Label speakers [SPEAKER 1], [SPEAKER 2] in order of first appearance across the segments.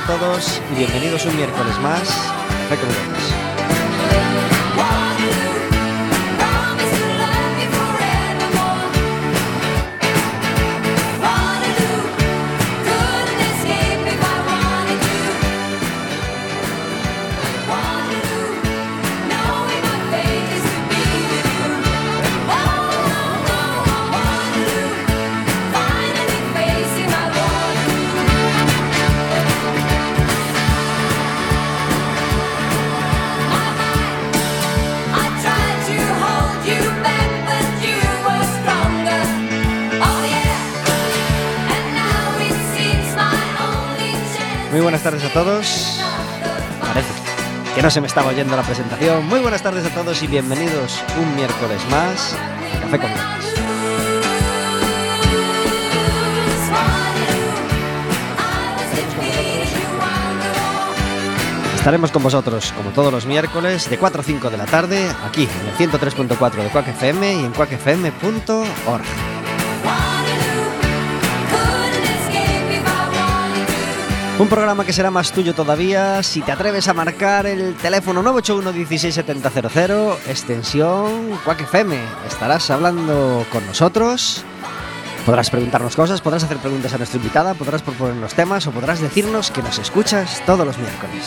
[SPEAKER 1] todos y bienvenidos un miércoles más a Café con Gotas. Muy buenas tardes a todos. Parece que no se me estaba oyendo la presentación. Muy buenas tardes a todos y bienvenidos un miércoles más a Café con Gotas. Estaremos con vosotros como todos los miércoles de 4 a 5 de la tarde aquí en el 103.4 de Quack FM y en quackfm.org. Un programa que será más tuyo todavía si te atreves a marcar el teléfono 981 16 70 00, extensión Quack FM. Estarás hablando con nosotros, podrás preguntarnos cosas, podrás hacer preguntas a nuestra invitada, podrás proponernos temas o podrás decirnos que nos escuchas todos los miércoles.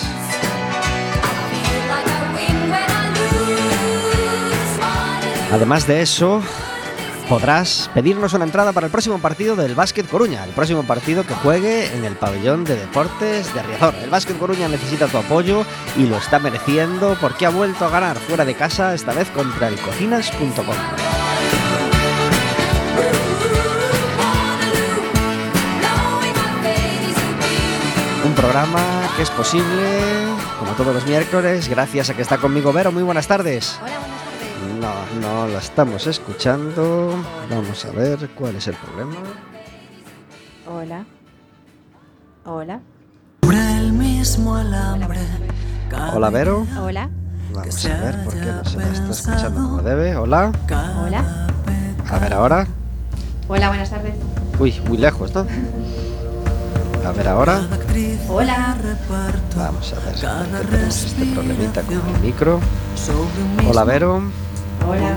[SPEAKER 1] Además de eso, podrás pedirnos una entrada para el próximo partido del Básquet Coruña, el próximo partido que juegue en el pabellón de deportes de Riazor. El Básquet Coruña necesita tu apoyo y lo está mereciendo porque ha vuelto a ganar fuera de casa, esta vez contra el Cocinas.com. Un programa que es posible, como todos los miércoles, gracias a que está conmigo Vero. Muy buenas tardes.
[SPEAKER 2] Hola, buenas tardes.
[SPEAKER 1] No la estamos escuchando. Vamos a ver cuál es el problema.
[SPEAKER 2] Hola. Hola.
[SPEAKER 1] Hola, Vero.
[SPEAKER 2] Hola.
[SPEAKER 1] Vamos a ver por qué no se me está escuchando como debe. Hola.
[SPEAKER 2] Hola.
[SPEAKER 1] A ver ahora.
[SPEAKER 2] Hola, buenas tardes.
[SPEAKER 1] Uy, muy lejos, ¿no? A ver ahora.
[SPEAKER 2] Hola.
[SPEAKER 1] Vamos a ver que tenemos este problemita con el micro. Hola, Vero.
[SPEAKER 2] Hola.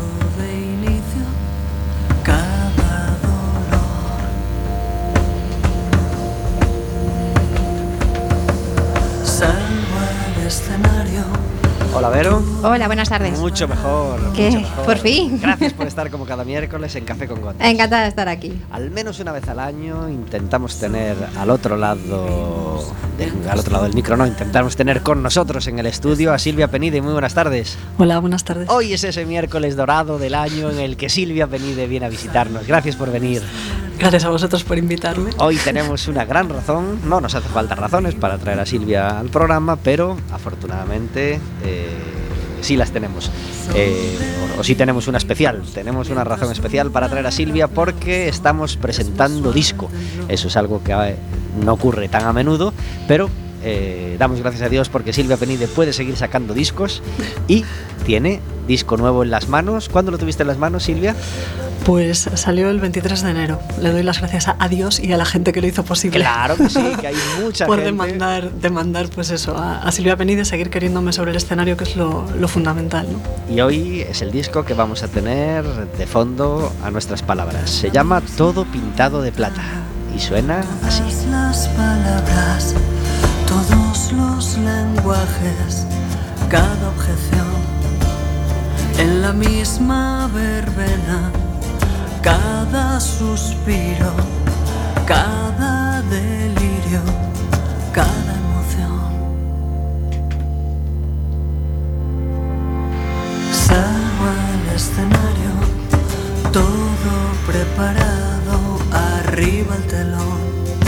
[SPEAKER 1] Hola, Vero.
[SPEAKER 2] Hola, buenas tardes.
[SPEAKER 1] Mucho mejor.
[SPEAKER 2] ¿Qué?
[SPEAKER 1] Mucho mejor.
[SPEAKER 2] Por fin.
[SPEAKER 1] Gracias por estar como cada miércoles en Café con Gotas.
[SPEAKER 2] Encantada de estar aquí.
[SPEAKER 1] Al menos una vez al año intentamos tener al otro lado del micro, no, intentamos tener con nosotros en el estudio a Silvia Penide. Muy buenas tardes.
[SPEAKER 3] Hola, buenas tardes.
[SPEAKER 1] Hoy es ese miércoles dorado del año en el que Silvia Penide viene a visitarnos. Gracias por venir.
[SPEAKER 3] Gracias a vosotros por invitarme.
[SPEAKER 1] Hoy tenemos una gran razón, no nos hace falta razones para traer a Silvia al programa, pero afortunadamente sí las tenemos. O sí tenemos una especial, tenemos una razón especial para traer a Silvia porque estamos presentando disco. Eso es algo que no ocurre tan a menudo, pero damos gracias a Dios porque Silvia Penide puede seguir sacando discos y tiene disco nuevo en las manos. ¿Cuándo lo tuviste en las manos, Silvia?
[SPEAKER 3] Pues salió el 23 de enero. Le doy las gracias a Dios y a la gente que lo hizo posible.
[SPEAKER 1] Claro que sí, que hay mucha
[SPEAKER 3] por
[SPEAKER 1] gente.
[SPEAKER 3] demandar pues eso, a Silvia Penide seguir queriéndome sobre el escenario, que es lo fundamental, ¿no?
[SPEAKER 1] Y hoy es el disco que vamos a tener de fondo a nuestras palabras. Se llama Todo pintado de plata y suena así.
[SPEAKER 4] Las palabras, todos los lenguajes, cada objeción en la misma verbena, cada suspiro, cada delirio, cada emoción. Salgo al escenario, todo preparado, arriba el telón.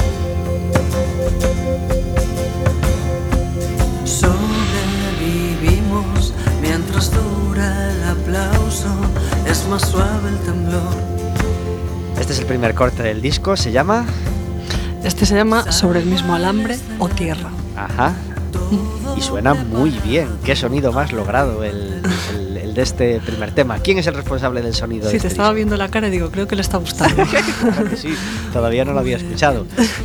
[SPEAKER 4] Sobrevivimos mientras dura el aplauso, es más suave el temblor.
[SPEAKER 1] Este es el primer corte del disco, se llama...
[SPEAKER 3] Este se llama Sobre el mismo alambre o Tierra.
[SPEAKER 1] Ajá. Y suena muy bien. Qué sonido más logrado el de este primer tema. ¿Quién es el responsable del sonido?
[SPEAKER 3] Sí,
[SPEAKER 1] de
[SPEAKER 3] te
[SPEAKER 1] este
[SPEAKER 3] estaba
[SPEAKER 1] disco?
[SPEAKER 3] viendo la cara y digo, creo que le está gustando.
[SPEAKER 1] Claro que sí, todavía no lo había escuchado.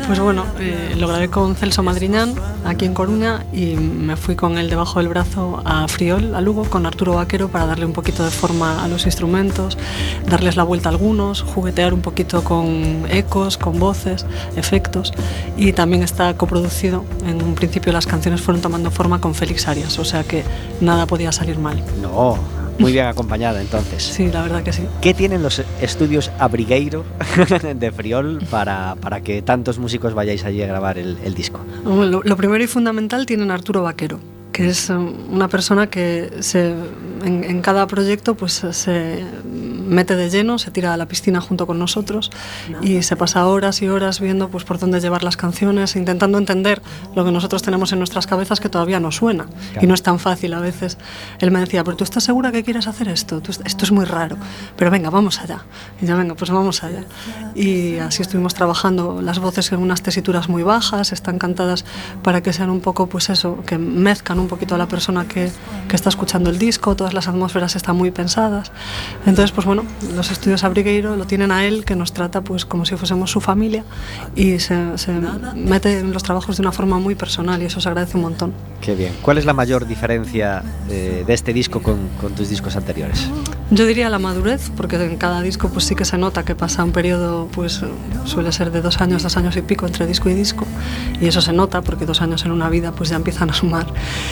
[SPEAKER 3] Pues bueno, lo grabé con Celso Madriñán, aquí en Coruña, y me fui con él debajo del brazo a Friol, a Lugo, con Arturo Vaquero, para darle un poquito de forma a los instrumentos, darles la vuelta a algunos, juguetear un poquito con ecos, con voces, efectos, y también está coproducido. En un principio las canciones fueron tomando forma con Félix Arias, o sea que nada podía salir mal.
[SPEAKER 1] No, muy bien acompañada entonces.
[SPEAKER 3] Sí, la verdad que sí.
[SPEAKER 1] ¿Qué tienen los estudios Abrigueiro de Friol para que tantos músicos vayáis allí a grabar el disco?
[SPEAKER 3] Lo primero y fundamental, tienen a Arturo Vaquero, que es una persona que en cada proyecto pues se mete de lleno, se tira a la piscina junto con nosotros y se pasa horas y horas viendo pues por dónde llevar las canciones, intentando entender lo que nosotros tenemos en nuestras cabezas, que todavía no suena. Claro. Y no es tan fácil a veces. Él me decía, pero ¿tú estás segura que quieres hacer esto? Esto es muy raro, pero venga, vamos allá. Y yo, venga, pues vamos allá. Y así estuvimos trabajando las voces en unas tesituras muy bajas, están cantadas para que sean un poco, pues eso, que mezcan un poquito a la persona que está escuchando el disco, todas las atmósferas están muy pensadas. Entonces, pues bueno, los estudios Abrigueiro lo tienen a él, que nos trata pues como si fuésemos su familia, y se mete en los trabajos de una forma muy personal, y eso se agradece un montón.
[SPEAKER 1] Qué bien. ¿Cuál es la mayor diferencia de este disco con tus discos anteriores?
[SPEAKER 3] Yo diría la madurez, porque en cada disco pues sí que se nota que pasa un periodo, pues suele ser de 2 años y pico entre disco y disco, y eso se nota porque 2 años en una vida pues ya empiezan a sumar,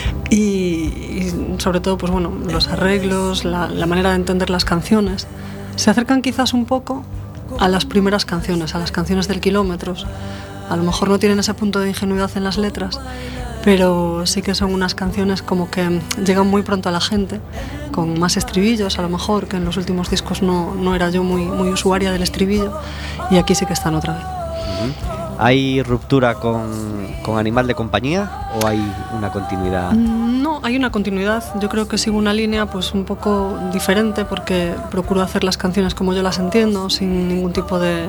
[SPEAKER 3] y sobre todo pues bueno, los arreglos, la manera de entender las canciones se acercan quizás un poco a las primeras canciones, a las canciones del Kilómetros. A lo mejor no tienen ese punto de ingenuidad en las letras, pero sí que son unas canciones como que llegan muy pronto a la gente, con más estribillos a lo mejor, que en los últimos discos no era yo muy usuaria del estribillo, y aquí sí que están otra vez.
[SPEAKER 1] ¿Hay ruptura con Animal de Compañía o hay una continuidad?
[SPEAKER 3] No, hay una continuidad. Yo creo que sigo una línea pues un poco diferente, porque procuro hacer las canciones como yo las entiendo, sin ningún tipo de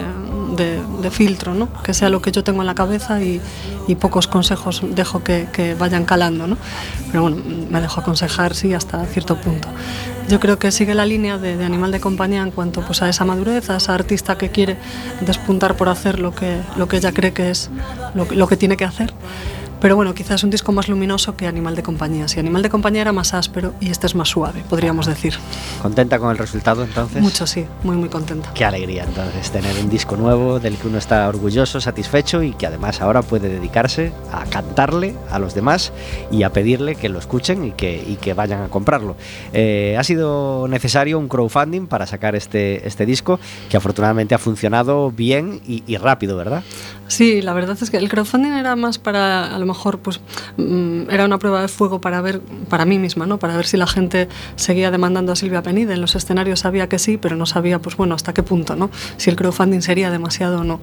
[SPEAKER 3] filtro, ¿no? Que sea lo que yo tengo en la cabeza, y pocos consejos dejo que vayan calando, ¿no? Pero bueno, me dejo aconsejar, sí, hasta cierto punto. Yo creo que sigue la línea de Animal de Compañía en cuanto pues a esa madurez, a esa artista que quiere despuntar por hacer lo que ella cree que es lo que tiene que hacer. Pero bueno, quizás es un disco más luminoso que Animal de Compañía. Si Animal de Compañía era más áspero y este es más suave, podríamos decir.
[SPEAKER 1] ¿Contenta con el resultado entonces?
[SPEAKER 3] Mucho, sí, muy contenta.
[SPEAKER 1] Qué alegría entonces tener un disco nuevo del que uno está orgulloso, satisfecho, y que además ahora puede dedicarse a cantarle a los demás y a pedirle que lo escuchen y que vayan a comprarlo. Ha sido necesario un crowdfunding para sacar este disco, que afortunadamente ha funcionado bien y rápido, ¿verdad?
[SPEAKER 3] Sí, la verdad es que el crowdfunding era más para, a lo mejor, pues era una prueba de fuego para mí misma, ¿no? Para ver si la gente seguía demandando a Silvia Penide. En los escenarios sabía que sí, pero no sabía, pues bueno, hasta qué punto, ¿no? Si el crowdfunding sería demasiado o no.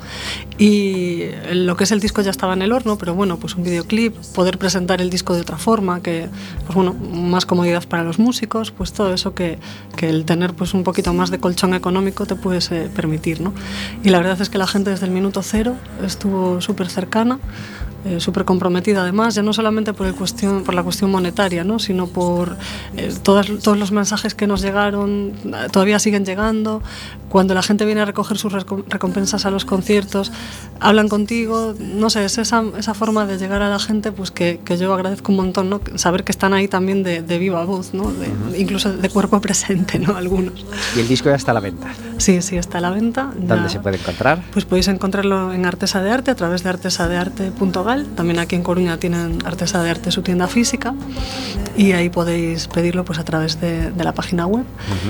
[SPEAKER 3] Y lo que es el disco ya estaba en el horno, pero bueno, pues un videoclip, poder presentar el disco de otra forma, que, pues bueno, más comodidad para los músicos, pues todo eso que el tener pues un poquito más de colchón económico te puedes permitir, ¿no? Y la verdad es que la gente desde el minuto cero estuvo súper cercana, súper comprometida además, ya no solamente por la cuestión monetaria, ¿no? Sino por todos los mensajes que nos llegaron, todavía siguen llegando. Cuando la gente viene a recoger sus recompensas a los conciertos, hablan contigo, no sé, es esa forma de llegar a la gente pues que yo agradezco un montón, ¿no? Saber que están ahí también de viva voz, ¿no? Incluso de cuerpo presente, ¿no? Algunos.
[SPEAKER 1] ¿Y el disco ya está a la venta?
[SPEAKER 3] Sí, está a la venta.
[SPEAKER 1] ¿Dónde se puede encontrar?
[SPEAKER 3] Pues podéis encontrarlo en Artesa de Arte, a través de artesadearte.gal. También aquí en Coruña tienen Artesa de Arte su tienda física, y ahí podéis pedirlo pues a través de la página web.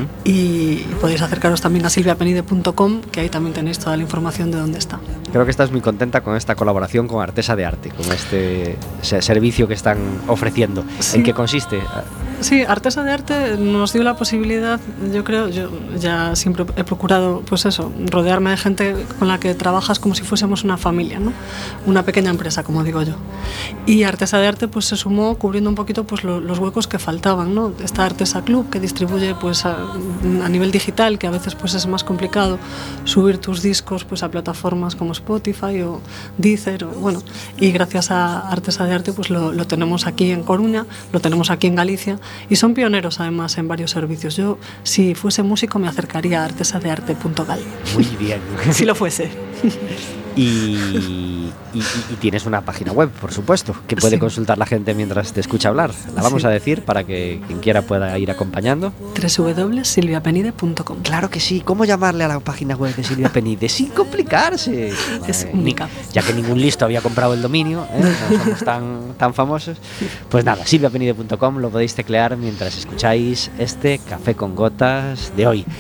[SPEAKER 3] Y podéis acercaros también a silviapenide.com, que ahí también tenéis toda la información de dónde está.
[SPEAKER 1] Creo que estás muy contenta con esta colaboración con Artesa de Arte, con este servicio que están ofreciendo. Sí. ¿En qué consiste?
[SPEAKER 3] Sí, Artesa de Arte nos dio la posibilidad, yo creo, yo ya siempre he procurado, pues eso, rodearme de gente con la que trabajas como si fuésemos una familia, ¿no? Una pequeña empresa, como digo yo. Y Artesa de Arte pues se sumó cubriendo un poquito pues los huecos que faltaban, ¿no? Está Artesa Club, que distribuye pues a nivel digital, que a veces pues es más complicado subir tus discos pues a plataformas como Spotify o Deezer, o bueno, y gracias a Artesa de Arte pues lo tenemos aquí en Coruña, lo tenemos aquí en Galicia, y son pioneros además en varios servicios. Yo, si fuese músico, me acercaría a artesadearte.gal.
[SPEAKER 1] Muy bien.
[SPEAKER 3] Si lo fuese.
[SPEAKER 1] Y tienes una página web, por supuesto, que puede consultar la gente mientras te escucha hablar. La vamos a decir para que quien quiera pueda ir acompañando.
[SPEAKER 3] www.silviapenide.com.
[SPEAKER 1] Claro que sí. ¿Cómo llamarle a la página web de Silvia Penide sin complicarse?
[SPEAKER 3] Es única.
[SPEAKER 1] Ya que ningún listo había comprado el dominio, no somos tan famosos. Pues nada, silviapenide.com lo podéis teclear mientras escucháis este Café con Gotas de hoy.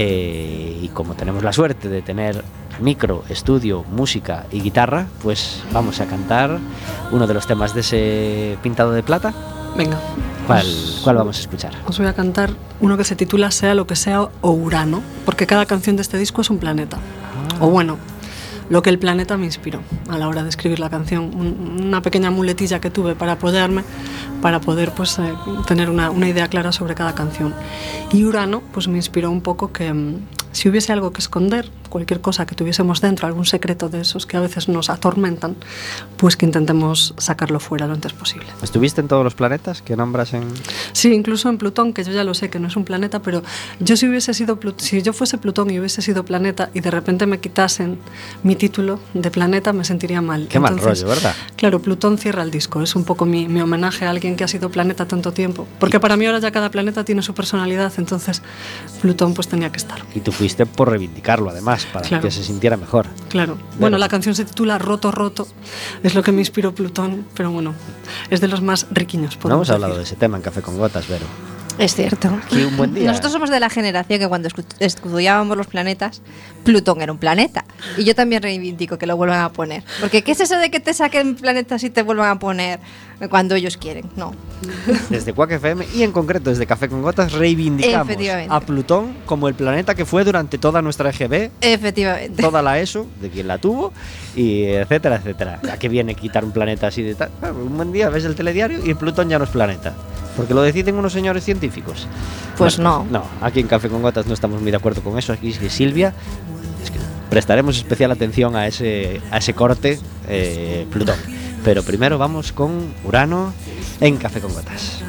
[SPEAKER 1] Y como tenemos la suerte de tener micro, estudio, música y guitarra, pues vamos a cantar uno de los temas de ese Pintado de Plata.
[SPEAKER 3] Venga.
[SPEAKER 1] ¿Cuál vamos a escuchar?
[SPEAKER 3] Os voy a cantar uno que se titula Sea lo que sea o Urano, porque cada canción de este disco es un planeta. O bueno, lo que el planeta me inspiró a la hora de escribir la canción. Una pequeña muletilla que tuve para apoyarme, para poder pues, tener una idea clara sobre cada canción. Y Urano pues, me inspiró un poco que si hubiese algo que esconder, cualquier cosa que tuviésemos dentro, algún secreto de esos que a veces nos atormentan, pues que intentemos sacarlo fuera lo antes posible.
[SPEAKER 1] ¿Estuviste en todos los planetas que nombras en...?
[SPEAKER 3] Sí, incluso en Plutón, que yo ya lo sé que no es un planeta, pero yo si yo fuese Plutón y hubiese sido planeta y de repente me quitasen mi título de planeta, me sentiría mal.
[SPEAKER 1] Qué mal rollo, ¿verdad?
[SPEAKER 3] Claro, Plutón cierra el disco, es un poco mi homenaje a alguien que ha sido planeta tanto tiempo, porque para mí ahora ya cada planeta tiene su personalidad, entonces Plutón pues tenía que estar.
[SPEAKER 1] Y tú fuiste por reivindicarlo además, para que se sintiera mejor.
[SPEAKER 3] Claro. Bueno, la canción se titula Roto Roto, es lo que me inspiró Plutón, pero bueno, es de los más riquiños.
[SPEAKER 1] No hemos hablado de ese tema en Café con Gotas, Vero.
[SPEAKER 2] Es cierto.
[SPEAKER 1] Aquí un buen día.
[SPEAKER 2] Nosotros somos de la generación que cuando estudiábamos los planetas, Plutón era un planeta. Y yo también reivindico que lo vuelvan a poner. Porque ¿qué es eso de que te saquen planetas y te vuelvan a poner cuando ellos quieren? No.
[SPEAKER 1] Desde Quack FM y en concreto desde Café con Gotas reivindicamos a Plutón como el planeta que fue durante toda nuestra EGB.
[SPEAKER 2] Efectivamente.
[SPEAKER 1] Toda la ESO, de quien la tuvo, y etcétera, etcétera. ¿A qué viene quitar un planeta así de tal? Un buen día ves el telediario y Plutón ya no es planeta. Porque lo deciden unos señores científicos.
[SPEAKER 2] Pues no.
[SPEAKER 1] No, aquí en Café con Gotas no estamos muy de acuerdo con eso. Aquí es que Silvia, es que prestaremos especial atención a ese corte Plutón. Pero primero vamos con Urano en Café con Gotas.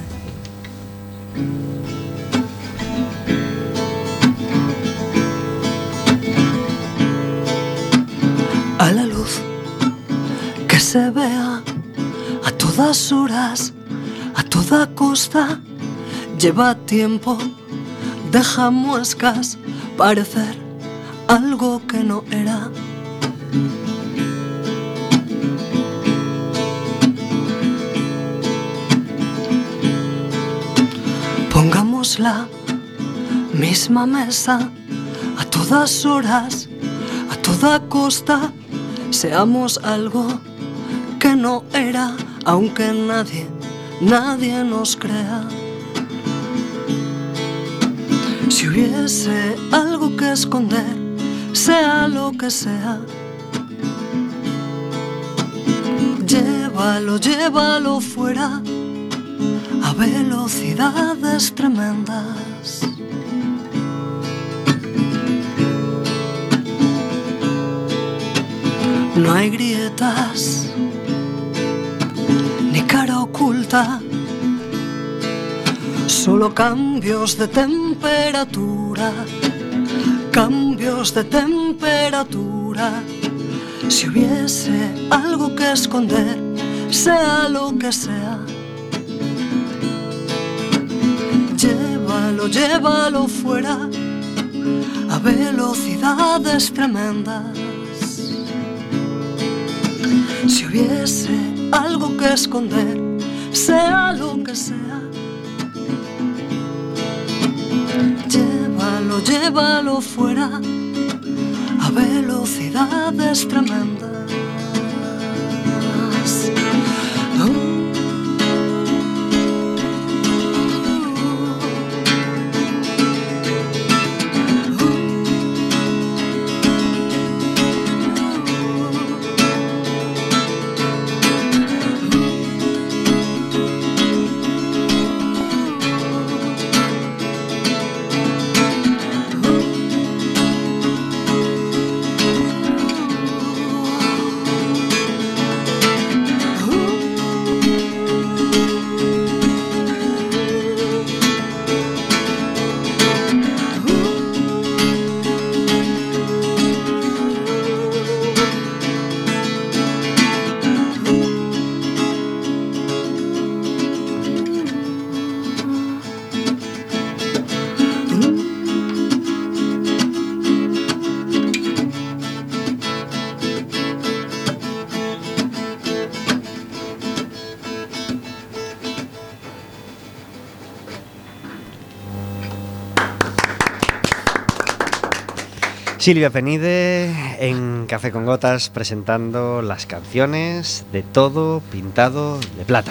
[SPEAKER 4] A la luz que se vea a todas horas, a toda costa, lleva tiempo, deja muescas, parecer algo que no era. Pongamos la misma mesa, a todas horas, a toda costa, seamos algo que no era, aunque nadie nos crea. Si hubiese algo que esconder, sea lo que sea, llévalo fuera a velocidades tremendas. No hay grietas ni cara oculta, solo cambios de temperatura, cambios de temperatura. Si hubiese algo que esconder, sea lo que sea, llévalo fuera a velocidades tremendas. Si hubiese algo que esconder, sea lo que sea, llévalo fuera a velocidades tremendas.
[SPEAKER 1] Silvia Penide en Café con Gotas presentando las canciones de Todo Pintado de Plata.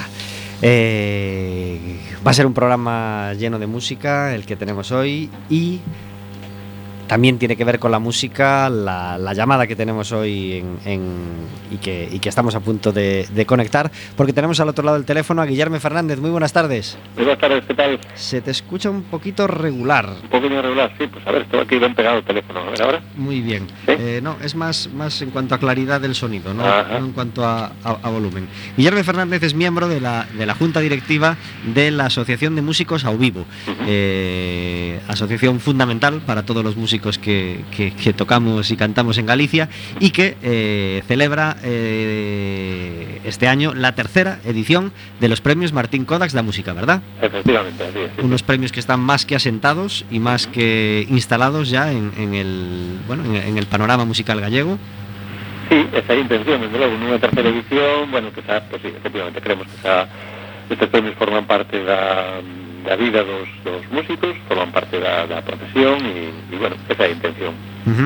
[SPEAKER 1] Va a ser un programa lleno de música el que tenemos hoy, y también tiene que ver con la música la llamada que tenemos hoy y que estamos a punto de conectar, porque tenemos al otro lado del teléfono a Guillermo Fernández. Muy buenas tardes.
[SPEAKER 5] Muy buenas tardes, ¿qué tal?
[SPEAKER 1] Se te escucha un poquito regular.
[SPEAKER 5] Un poquito regular, sí, pues a ver, estoy aquí bien pegado el teléfono, a ver ahora.
[SPEAKER 1] Muy bien.
[SPEAKER 5] ¿Sí?
[SPEAKER 1] No, es más en cuanto a claridad del sonido, no en cuanto a volumen. Guillermo Fernández es miembro de la Junta Directiva de la Asociación de Músicos Ao Vivo, asociación fundamental para todos los músicos que tocamos y cantamos en Galicia, y que celebra este año la tercera edición de los premios Martín Kodax da Música, ¿verdad?
[SPEAKER 5] Efectivamente, así es.
[SPEAKER 1] Unos premios que están más que asentados y más que instalados ya en el panorama musical gallego.
[SPEAKER 5] Sí, esa é a intención, desde logo, nunha terceira edición, bueno, que xa, pues sí, efectivamente, creemos que xa estes premios forman parte da vida dos músicos, forman parte da profesión e bueno, esa é a intención.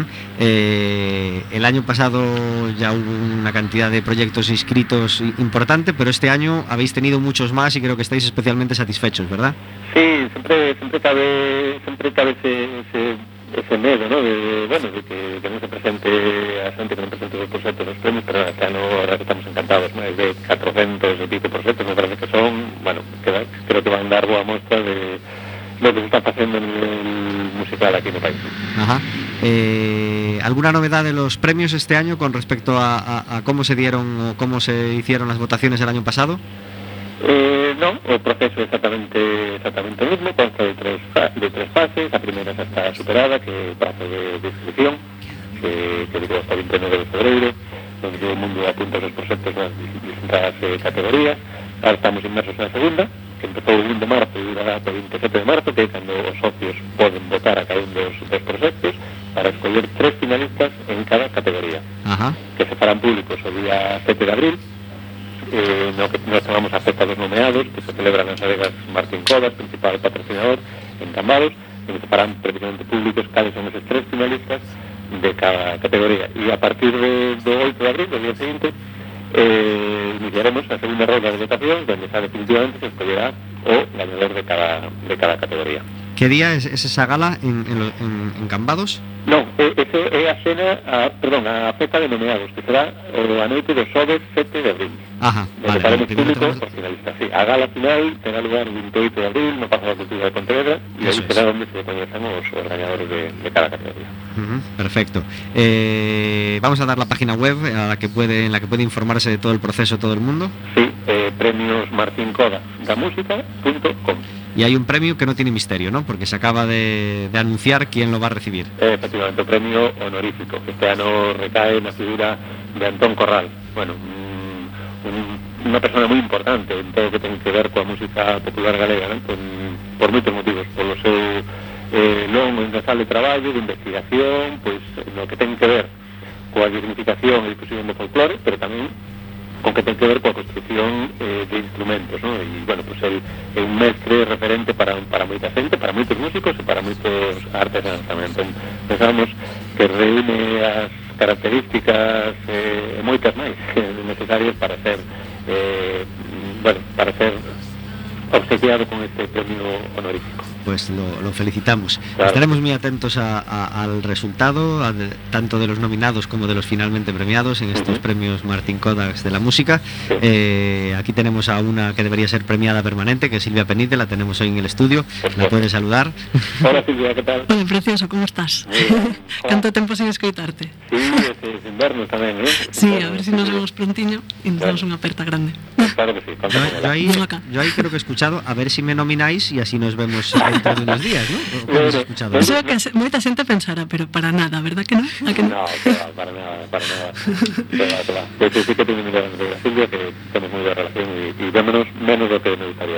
[SPEAKER 1] El año pasado ya hubo una cantidad de proyectos inscritos importante, pero este año habéis tenido muchos más y creo que estáis especialmente satisfechos, ¿verdad?
[SPEAKER 5] Sí, siempre cabe ese medo, ¿no? De que non se presente a xente, que non presente os proxectos dos premios, pero este ano ahora que estamos encantados, máis de 400 e pico proxectos, me parece que son, bueno, creo que van dar boa mostra de lo que se está facendo en el musical aquí no país.
[SPEAKER 1] Ajá. ¿Alguna novedad de los premios este año con respecto a cómo se dieron o cómo se hicieron las votaciones el año pasado?
[SPEAKER 5] No, o proceso exactamente o mismo, consta de tres fases. A primeira xa está superada, que é o prazo de inscripción, que digo hasta 29 de febreiro, onde todo o mundo apunta os proxectos nas distintas categorías. Ahora estamos inmersos na segunda, que empezou o 1 de marzo e durará hasta o 27 de marzo, que é cando os socios poden votar a cada un dos proxectos para escoller 3 finalistas en cada categoría.
[SPEAKER 1] Ajá. Que
[SPEAKER 5] se farán públicos o día 7 de abril, no que nos chamamos a festa dos nomeados, que se celebran nas adegas Martín Kodax, principal patrocinador, en Cambados, e se farán precisamente públicos cales son esos 3 finalistas de cada categoría. E a partir do 8 de abril, do día seguinte, iniciaremos a segunda ronda de votación, donde xa definitivamente se escollerá o ganador de cada categoría.
[SPEAKER 1] ¿Qué día es esa gala en Cambados?
[SPEAKER 5] Non, eso é a festa de nomeados, que será a noite do xoves 7 de abril.
[SPEAKER 1] Ajá,
[SPEAKER 5] donde faremos público os finalistas. Sí, a gala final terá lugar o 28 de abril no Pazo da Cultura de Pontevedra, e aí será onde se coñezan os ganadores de cada categoría.
[SPEAKER 1] Perfecto. Vamos a dar la página web en la que puede informarse de todo el proceso todo el mundo.
[SPEAKER 5] Sí, premiosmartinkodaxdamusica.com.
[SPEAKER 1] Y hay un premio que no tiene misterio, ¿no? Porque se acaba de anunciar quién lo va a recibir.
[SPEAKER 5] Efectivamente, un premio honorífico, que este ano recae na figura de Antón Corral. Bueno, unha persona moi importante en todo o que ten que ver coa música popular galega, ¿no? Por moitos motivos, polo seu longo incansable traballo de investigación, pois no que ten que ver coa dignificación e difusión do folclore, pero tamén con que ten que ver coa construcción de instrumentos, ¿no? E, bueno, pues é un mestre referente para moita xente, para moitos músicos e para moitos artesanos tamén. Entón, pensamos que reúne as características e moitas máis necesarias para ser obsequiado con este premio honorífico.
[SPEAKER 1] Pues lo felicitamos.
[SPEAKER 5] Claro.
[SPEAKER 1] Estaremos muy atentos al resultado, tanto de los nominados como de los finalmente premiados en estos premios Martín Kodax de la música.
[SPEAKER 5] Sí.
[SPEAKER 1] Aquí tenemos a una que debería ser premiada permanente, que es Silvia Penide, la tenemos hoy en el estudio. La puedes saludar.
[SPEAKER 5] Hola Silvia, ¿qué tal?
[SPEAKER 3] Hola, precioso, ¿cómo estás? Canto tempo sin escoitarte.
[SPEAKER 5] Sí, es inverno tamén,
[SPEAKER 3] Sí, a ver si nos vemos prontiño y nos damos unha aperta grande.
[SPEAKER 5] Claro que sí.
[SPEAKER 1] Yo ahí creo que he escuchado, a ver si me nomináis y así nos vemos dentro de unos días, ¿no? ¿Cómo has escuchado?
[SPEAKER 3] Eso é que moita xente pensara, pero para nada, verdad que non?
[SPEAKER 5] No, que va, para nada. Que va. Pues sí que tengo mi Silvia, que tenemos muy buena relación y vémonos menos lo que me gustaría, ¿verdad?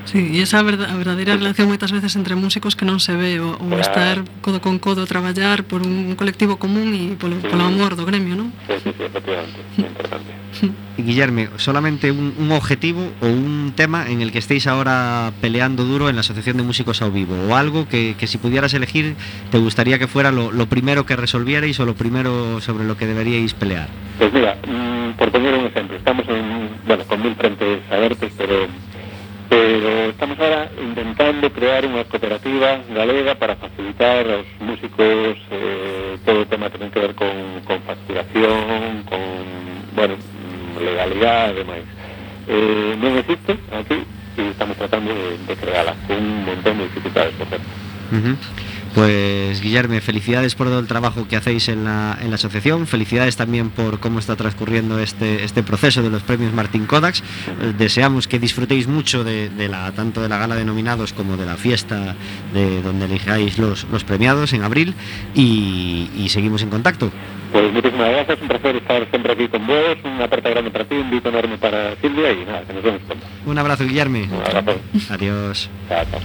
[SPEAKER 3] Sí, e esa verdadeira relación moitas veces entre músicos que non se ve, o estar codo con codo, traballar por un colectivo común e polo amor do gremio, non?
[SPEAKER 5] Sí, efectivamente, é importante.
[SPEAKER 1] Guillerme, solamente un objetivo o un tema en el que estéis ahora peleando duro en la Asociación de Músicos ao Vivo, o algo que si pudieras elegir te gustaría que fuera lo primero que resolvierais o lo primero sobre lo que deberíais pelear.
[SPEAKER 5] Pues mira, por poner un ejemplo, estamos con 1000 frentes abiertos, pero estamos ahora intentando crear unha cooperativa galega para facilitar aos músicos todo o tema que ten que ver con facturación, con, legalidade e demais. Non existe aquí e estamos tratando de crearla con un montón de dificultades, por cierto.
[SPEAKER 1] Pues Guillerme, felicidades por todo el trabajo que hacéis en la asociación, felicidades también por cómo está transcurriendo este proceso de los premios Martín Kodax. Deseamos que disfrutéis mucho tanto de la gala de nominados como de la fiesta de donde elijáis los premiados en abril y seguimos en contacto.
[SPEAKER 5] Pues muchísimas gracias, un placer estar siempre aquí con vos, una aperta grande para ti, un invito enorme para Silvia y nada, que nos vemos pronto.
[SPEAKER 1] Un abrazo, Guillerme.
[SPEAKER 5] Un abrazo.
[SPEAKER 1] Adiós.
[SPEAKER 5] Chao, chao.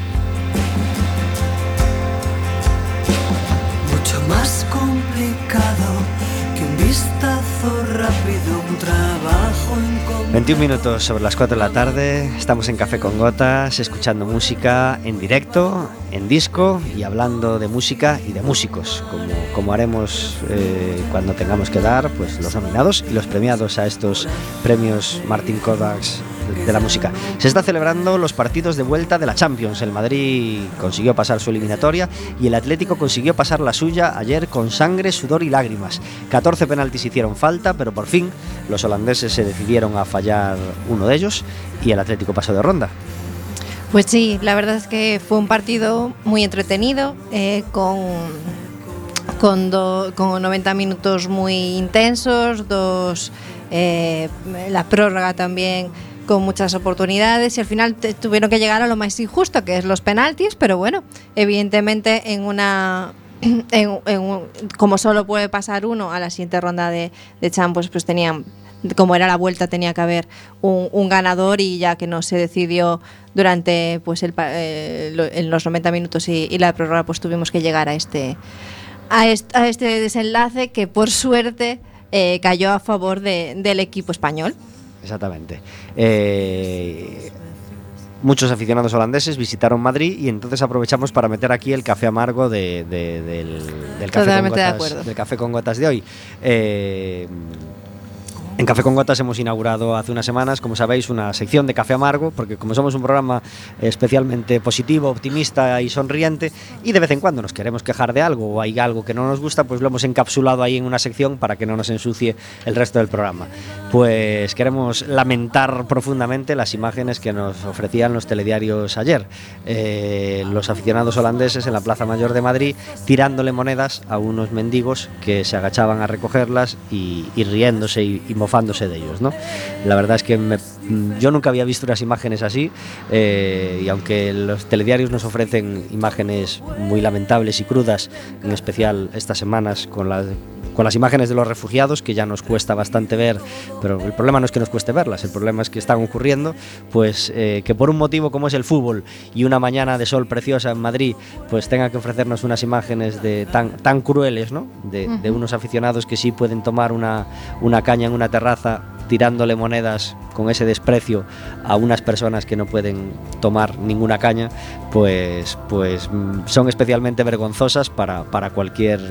[SPEAKER 4] Más complicado que un vistazo rápido, un trabajo incómodo.
[SPEAKER 1] 21 minutos sobre las 4 de la tarde, estamos en Café con Gotas, escuchando música en directo, en disco y hablando de música y de músicos, como haremos cuando tengamos que dar pues los nominados y los premiados a estos premios Martín Kodax de la música. Se está celebrando los partidos de vuelta de la Champions. El Madrid consiguió pasar su eliminatoria y el Atlético consiguió pasar la suya ayer con sangre, sudor y lágrimas. 14 penaltis hicieron falta, pero por fin los holandeses se decidieron a fallar uno de ellos y el Atlético pasó de ronda.
[SPEAKER 2] Pues sí, la verdad es que fue un partido muy entretenido, con 90 minutos muy intensos, la prórroga también con muchas oportunidades y al final tuvieron que llegar a lo más injusto, que es los penaltis, pero bueno, evidentemente como solo puede pasar uno a la siguiente ronda de Champions, pues tenían, como era la vuelta, tenía que haber un ganador y ya que no se decidió durante pues en los 90 minutos y la prórroga, pues tuvimos que llegar a este desenlace que por suerte cayó a favor del equipo español. Exactamente.
[SPEAKER 1] Muchos aficionados holandeses visitaron Madrid y entonces aprovechamos para meter aquí el café amargo del café con gotas de hoy. En Café con Gotas hemos inaugurado hace unas semanas, como sabéis, una sección de café amargo, porque como somos un programa especialmente positivo, optimista y sonriente, y de vez en cuando nos queremos quejar de algo o hay algo que no nos gusta, pues lo hemos encapsulado ahí en una sección para que no nos ensucie el resto del programa. Pues queremos lamentar profundamente las imágenes que nos ofrecían los telediarios ayer. Los aficionados holandeses en la Plaza Mayor de Madrid tirándole monedas a unos mendigos que se agachaban a recogerlas y riéndose y mofándose de ellos, ¿no? La verdad es que yo nunca había visto unas imágenes así, y aunque los telediarios nos ofrecen imágenes muy lamentables y crudas, en especial estas semanas con las imágenes de los refugiados, que ya nos cuesta bastante ver, pero el problema no es que nos cueste verlas, el problema es que están ocurriendo, pues que por un motivo como es el fútbol y una mañana de sol preciosa en Madrid, pues tenga que ofrecernos unas imágenes tan crueles, ¿no? De unos aficionados que sí pueden tomar una caña en una terraza tirándole monedas con ese desprecio a unas personas que no pueden tomar ninguna caña, pues son especialmente vergonzosas para cualquiera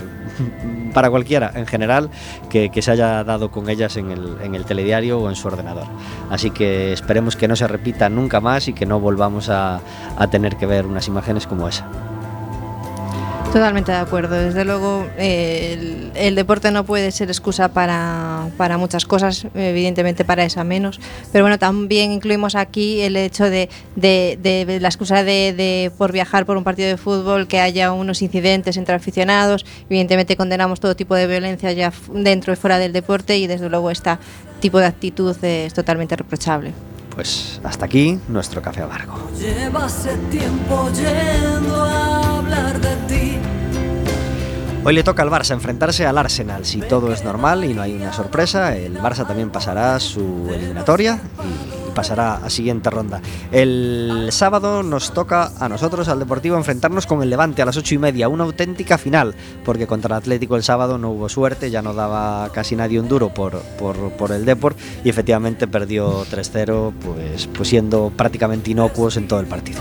[SPEAKER 1] en general que se haya dado con ellas en el telediario o en su ordenador. Así que esperemos que no se repita nunca más y que no volvamos a tener que ver unas imágenes como esa.
[SPEAKER 2] Totalmente de acuerdo. Desde luego el deporte no puede ser excusa para muchas cosas, evidentemente para esa menos, pero bueno, también incluimos aquí el hecho de la excusa de por viajar por un partido de fútbol que haya unos incidentes entre aficionados. Evidentemente condenamos todo tipo de violencia ya dentro y fuera del deporte y desde luego este tipo de actitud es totalmente reprochable.
[SPEAKER 1] Pues hasta aquí nuestro café amargo.
[SPEAKER 4] Llevas tiempo yendo a hablar de ti.
[SPEAKER 1] Hoy le toca al Barça enfrentarse al Arsenal. Si todo es normal y no hay una sorpresa, el Barça también pasará su eliminatoria y pasará a siguiente ronda. El sábado nos toca a nosotros, al Deportivo, enfrentarnos con el Levante a las 8:30, una auténtica final, porque contra el Atlético el sábado no hubo suerte, ya no daba casi nadie un duro por el Depor, y efectivamente perdió 3-0, pues siendo prácticamente inocuos en todo el partido.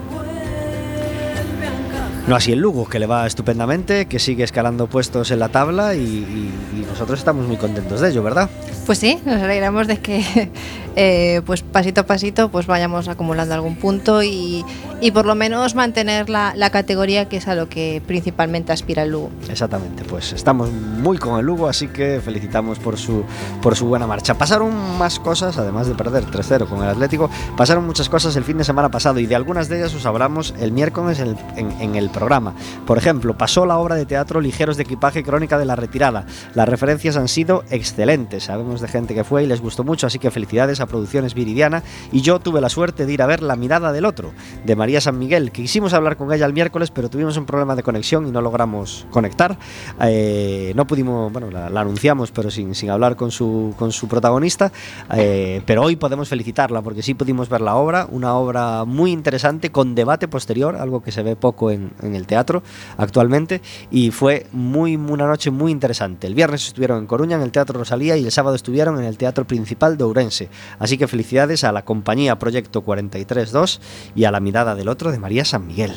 [SPEAKER 1] No así el Lugo, que le va estupendamente, que sigue escalando puestos en la tabla y nosotros estamos muy contentos de ello, ¿verdad?
[SPEAKER 2] Pues sí, nos alegramos de que pues pasito a pasito pues vayamos acumulando algún punto y por lo menos mantener la categoría, que es a lo que principalmente aspira el Lugo.
[SPEAKER 1] Exactamente, pues estamos muy con el Lugo, así que felicitamos por su buena marcha. Pasaron más cosas, además de perder 3-0 con el Atlético, pasaron muchas cosas el fin de semana pasado, y de algunas de ellas os hablamos el miércoles en el programa. Por ejemplo, pasó la obra de teatro Ligeros de Equipaje, Crónica de la Retirada. Las referencias han sido excelentes, sabemos de gente que fue y les gustó mucho, así que felicidades a Producciones Viridiana. Y yo tuve la suerte de ir a ver La Mirada del Otro, de María San Miguel, que quisimos hablar con ella el miércoles, pero tuvimos un problema de conexión y no logramos conectar. No pudimos, bueno, la anunciamos, pero sin hablar con su protagonista, pero hoy podemos felicitarla porque sí pudimos ver la obra, una obra muy interesante, con debate posterior, algo que se ve poco en el teatro actualmente, y fue una noche muy interesante. El viernes estuvieron en Coruña, en el Teatro Rosalía, y el sábado estuvieron en el Teatro Principal de Ourense. Así que felicidades a la compañía Proyecto 43.2 y a La Mirada del Otro de María San Miguel.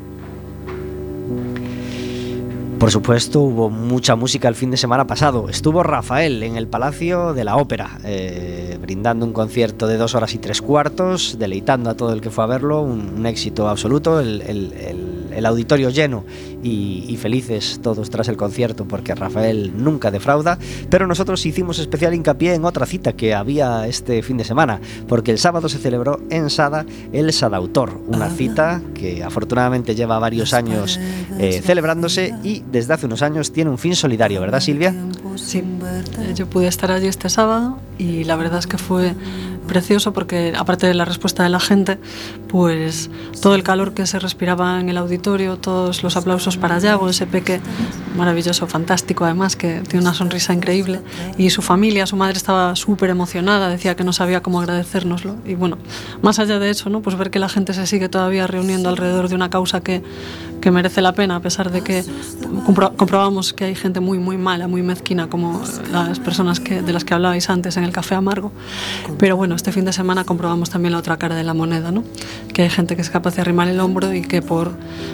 [SPEAKER 1] Por supuesto, hubo mucha música el fin de semana pasado. Estuvo Rafael en el Palacio de la Ópera, brindando un concierto de 2 horas y 3/4, deleitando a todo el que fue a verlo, un éxito absoluto, el auditorio lleno y felices todos tras el concierto, porque Rafael nunca defrauda. Pero nosotros hicimos especial hincapié en otra cita que había este fin de semana, porque el sábado se celebró en Sada el Sadautor, una cita que afortunadamente lleva varios años celebrándose, y desde hace unos años tiene un fin solidario, ¿verdad, Silvia?
[SPEAKER 3] Sí, yo pude estar allí este sábado y la verdad es que fue precioso, porque aparte de la respuesta de la gente, pues todo el calor que se respiraba en el auditorio, todos los aplausos para Yago, ese peque maravilloso, fantástico además, que tiene una sonrisa increíble, y su familia, su madre estaba súper emocionada, decía que no sabía cómo agradecérnoslo. Y bueno, más allá de eso, ¿no? Pues ver que la gente se sigue todavía reuniendo alrededor de una causa que merece la pena, a pesar de que comprobamos que hay gente muy muy mala, muy mezquina, como las personas de las que hablabais antes en el Café Amargo. Pero bueno, este fin de semana comprobamos también la otra cara de la moneda, ¿no? Que hay gente que es capaz de arrimar el hombro y que por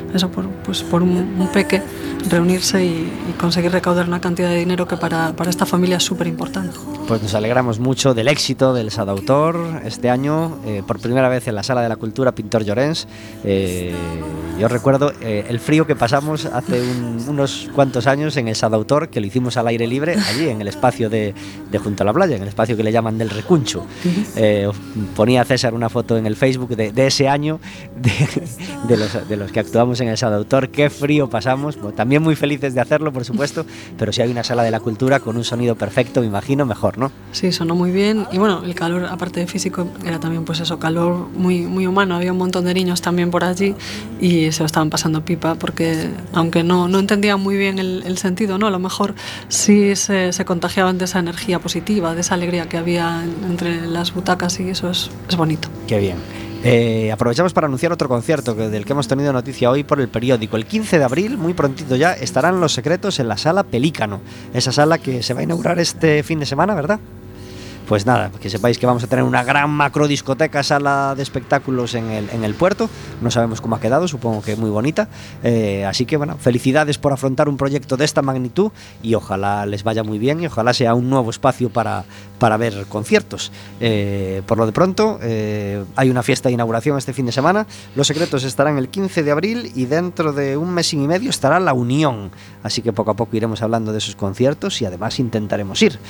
[SPEAKER 3] un peque reunirse y conseguir recaudar una cantidad de dinero que para esta familia es súper importante.
[SPEAKER 1] Pues nos alegramos mucho del éxito del Sadautor este año, por primera vez en la Sala de la Cultura Pintor Llorens. Yo recuerdo el frío que pasamos hace unos cuantos años en el Sadautor, que lo hicimos al aire libre, allí en el espacio de junto a la playa, en el espacio que le llaman del Recuncho. Ponía César una foto en el Facebook de ese año, de los que actuamos en el Sadautor. Qué frío pasamos, bueno, también muy felices de hacerlo, por supuesto, pero si hay una Sala de la Cultura con un sonido perfecto, me imagino, mejor, ¿no?
[SPEAKER 3] Sí, sonó muy bien, y bueno, el calor, aparte de físico, era también pues eso, calor muy, muy humano. Había un montón de niños también por allí y se lo estaban pasando pipa, porque aunque no entendían muy bien el sentido, ¿no? A lo mejor sí se contagiaban de esa energía positiva, de esa alegría que había entre las butacas, y eso es bonito.
[SPEAKER 1] Qué bien. Aprovechamos para anunciar otro concierto del que hemos tenido noticia hoy por el periódico. El 15 de abril, muy prontito ya, estarán Los Secretos en la Sala Pelícano, esa sala que se va a inaugurar este fin de semana, ¿verdad? Pues nada, que sepáis que vamos a tener una gran macro discoteca, sala de espectáculos en el puerto. No sabemos cómo ha quedado, supongo que muy bonita. Así que bueno, felicidades por afrontar un proyecto de esta magnitud, y ojalá les vaya muy bien y ojalá sea un nuevo espacio para ver conciertos. Por lo de pronto, hay una fiesta de inauguración este fin de semana. Los Secretos estarán el 15 de abril y dentro de un mes y medio estará La Unión. Así que poco a poco iremos hablando de esos conciertos y además intentaremos ir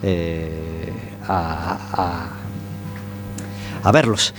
[SPEAKER 1] a verlos.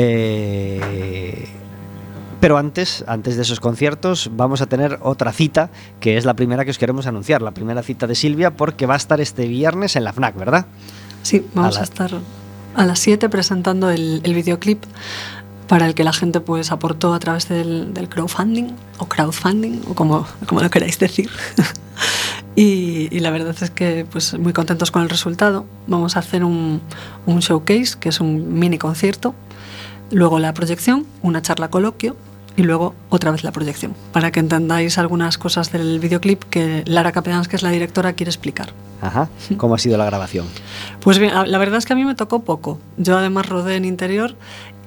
[SPEAKER 1] Pero antes de esos conciertos vamos a tener otra cita, que es la primera que os queremos anunciar, la primera cita de Silvia, porque va a estar este viernes en la FNAC, ¿verdad?
[SPEAKER 3] Sí, vamos a estar a las 7 presentando el videoclip, para el que la gente pues aportó a través del crowdfunding o como lo queráis decir. Y la verdad es que pues muy contentos con el resultado. Vamos a hacer un showcase, que es un mini concierto, luego la proyección, una charla coloquio y luego otra vez la proyección, para que entendáis algunas cosas del videoclip que Lara Capellans, que es la directora, quiere explicar.
[SPEAKER 1] Ajá. ¿Cómo ha sido la grabación?
[SPEAKER 3] Pues bien, la verdad es que a mí me tocó poco. Yo además rodé en interior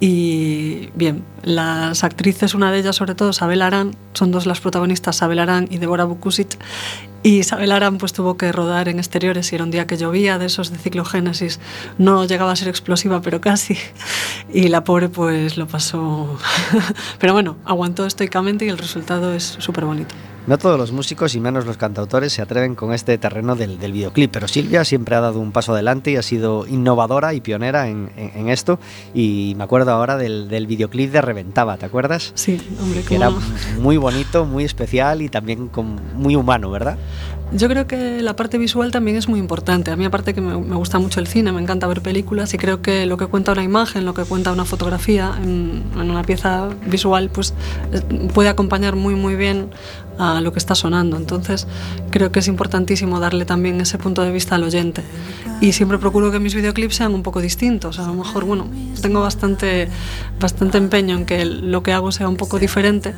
[SPEAKER 3] y bien, las actrices, una de ellas sobre todo, Sabel Arán, son dos las protagonistas, Sabel Arán y Débora Bukusic. Y Sabel Arán pues tuvo que rodar en exteriores y era un día que llovía, de esos de ciclogénesis, no llegaba a ser explosiva pero casi, y la pobre pues lo pasó pero bueno, aguantó estoicamente y el resultado es súper bonito.
[SPEAKER 1] No todos los músicos y menos los cantautores se atreven con este terreno del videoclip, pero Silvia siempre ha dado un paso adelante y ha sido innovadora y pionera en esto. Y me acuerdo ahora del videoclip de Reventaba, ¿te acuerdas?
[SPEAKER 3] Sí, hombre,
[SPEAKER 1] que era muy bonito, muy especial y también muy humano, ¿verdad?
[SPEAKER 3] Yo creo que la parte visual también es muy importante. A mí, aparte que me gusta mucho el cine, me encanta ver películas y creo que lo que cuenta una imagen, lo que cuenta una fotografía en una pieza visual, pues puede acompañar muy bien a lo que está sonando. Entonces creo que es importantísimo darle también ese punto de vista al oyente. Y siempre procuro que mis videoclips sean un poco distintos. A lo mejor, bueno, tengo bastante empeño en que lo que hago sea un poco diferente.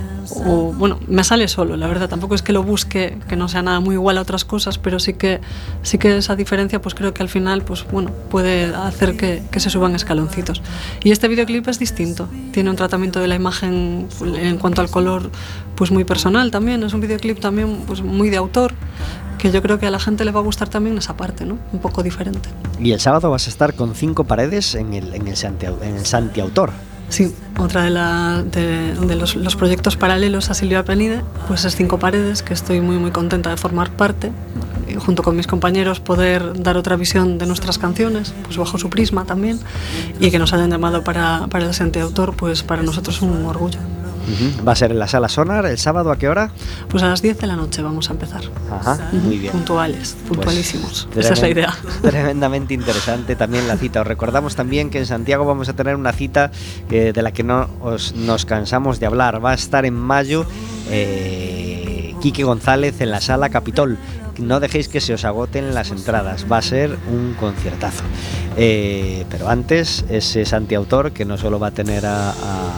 [SPEAKER 3] O bueno, me sale solo, la verdad, tampoco es que lo busque, que no sea nada muy igual a otras cosas, pero sí que esa diferencia pues creo que al final pues bueno, puede hacer que se suban escaloncitos. Y este videoclip es distinto, tiene un tratamiento de la imagen en cuanto al color pues muy personal también, es un videoclip también pues muy de autor, que yo creo que a la gente le va a gustar también esa parte, ¿no? Un poco diferente.
[SPEAKER 1] Y el sábado vas a estar con 5 paredes en el Santi Autor.
[SPEAKER 3] Sí, otra de los proyectos paralelos a Silvia Penide, pues es 5 paredes, que estoy muy contenta de formar parte, y junto con mis compañeros poder dar otra visión de nuestras canciones, pues bajo su prisma también, y que nos hayan llamado para el Santi Autor, pues para nosotros es un orgullo.
[SPEAKER 1] ¿Va a ser en la Sala Sonar el sábado? ¿A qué hora?
[SPEAKER 3] Pues a las 10 de la noche vamos a empezar.
[SPEAKER 1] Ajá, muy bien.
[SPEAKER 3] Puntualísimos.
[SPEAKER 1] Pues,
[SPEAKER 3] esa es la idea.
[SPEAKER 1] Tremendamente interesante también la cita. Os recordamos también que en Santiago vamos a tener una cita de la que nos cansamos de hablar. Va a estar en mayo Quique González en la Sala Capitol. No dejéis que se os agoten las entradas, va a ser un conciertazo. Pero antes, ese Santi Autor, que no solo va a tener a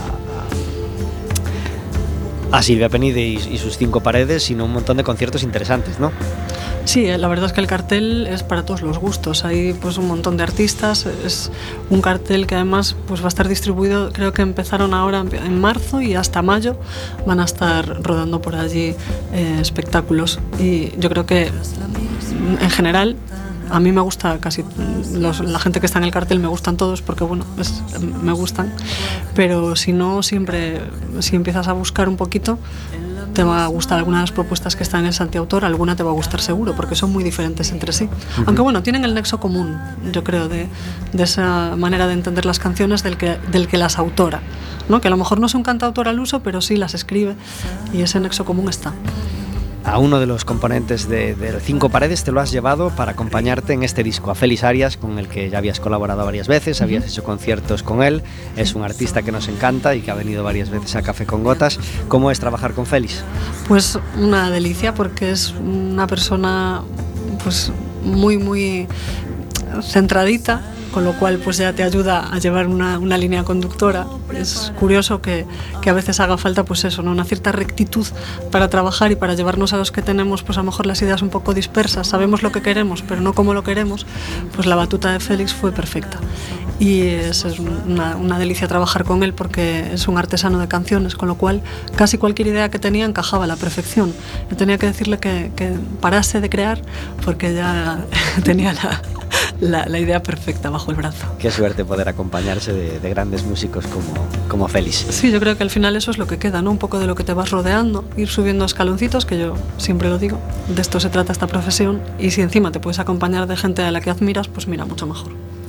[SPEAKER 1] Silvia Penide y sus 5 paredes, sino un montón de conciertos interesantes, ¿no?
[SPEAKER 3] Sí, la verdad es que el cartel es para todos los gustos. Hay pues un montón de artistas. Es un cartel que además pues va a estar distribuido, creo que empezaron ahora en marzo y hasta mayo van a estar rodando por allí espectáculos. Y yo creo que en general a mí me gusta casi la gente que está en el cartel, me gustan todos porque bueno, me gustan, pero si no, siempre si empiezas a buscar un poquito te va a gustar alguna de las propuestas que están en el Santi Autor, alguna te va a gustar seguro porque son muy diferentes entre sí, aunque bueno, tienen el nexo común, yo creo, de esa manera de entender las canciones del que las autora, ¿no? Que a lo mejor no es un cantautor al uso, pero sí las escribe y ese nexo común está.
[SPEAKER 1] A uno de los componentes de 5 paredes te lo has llevado para acompañarte en este disco, a Félix Arias, con el que ya habías colaborado varias veces, habías hecho conciertos con él, es un artista que nos encanta y que ha venido varias veces a Café con Gotas. ¿Cómo es trabajar con Félix?
[SPEAKER 3] Pues una delicia, porque es una persona pues muy centradita, con lo cual pues ya te ayuda a llevar una línea conductora. Es curioso que a veces haga falta pues eso, ¿no? Una cierta rectitud para trabajar y para llevarnos a los que tenemos pues a lo mejor las ideas un poco dispersas, sabemos lo que queremos pero no cómo lo queremos, pues la batuta de Félix fue perfecta y es una delicia trabajar con él porque es un artesano de canciones, con lo cual casi cualquier idea que tenía encajaba a la perfección. Yo tenía que decirle que parase de crear porque ya tenía la idea perfecta bajo el brazo.
[SPEAKER 1] Qué suerte poder acompañarse de grandes músicos como Félix.
[SPEAKER 3] Sí, yo creo que al final eso es lo que queda, ¿no? Un poco de lo que te vas rodeando, ir subiendo escaloncitos, que yo siempre lo digo, de esto se trata esta profesión, y si encima te puedes acompañar de gente a la que admiras, pues mira, mucho mejor.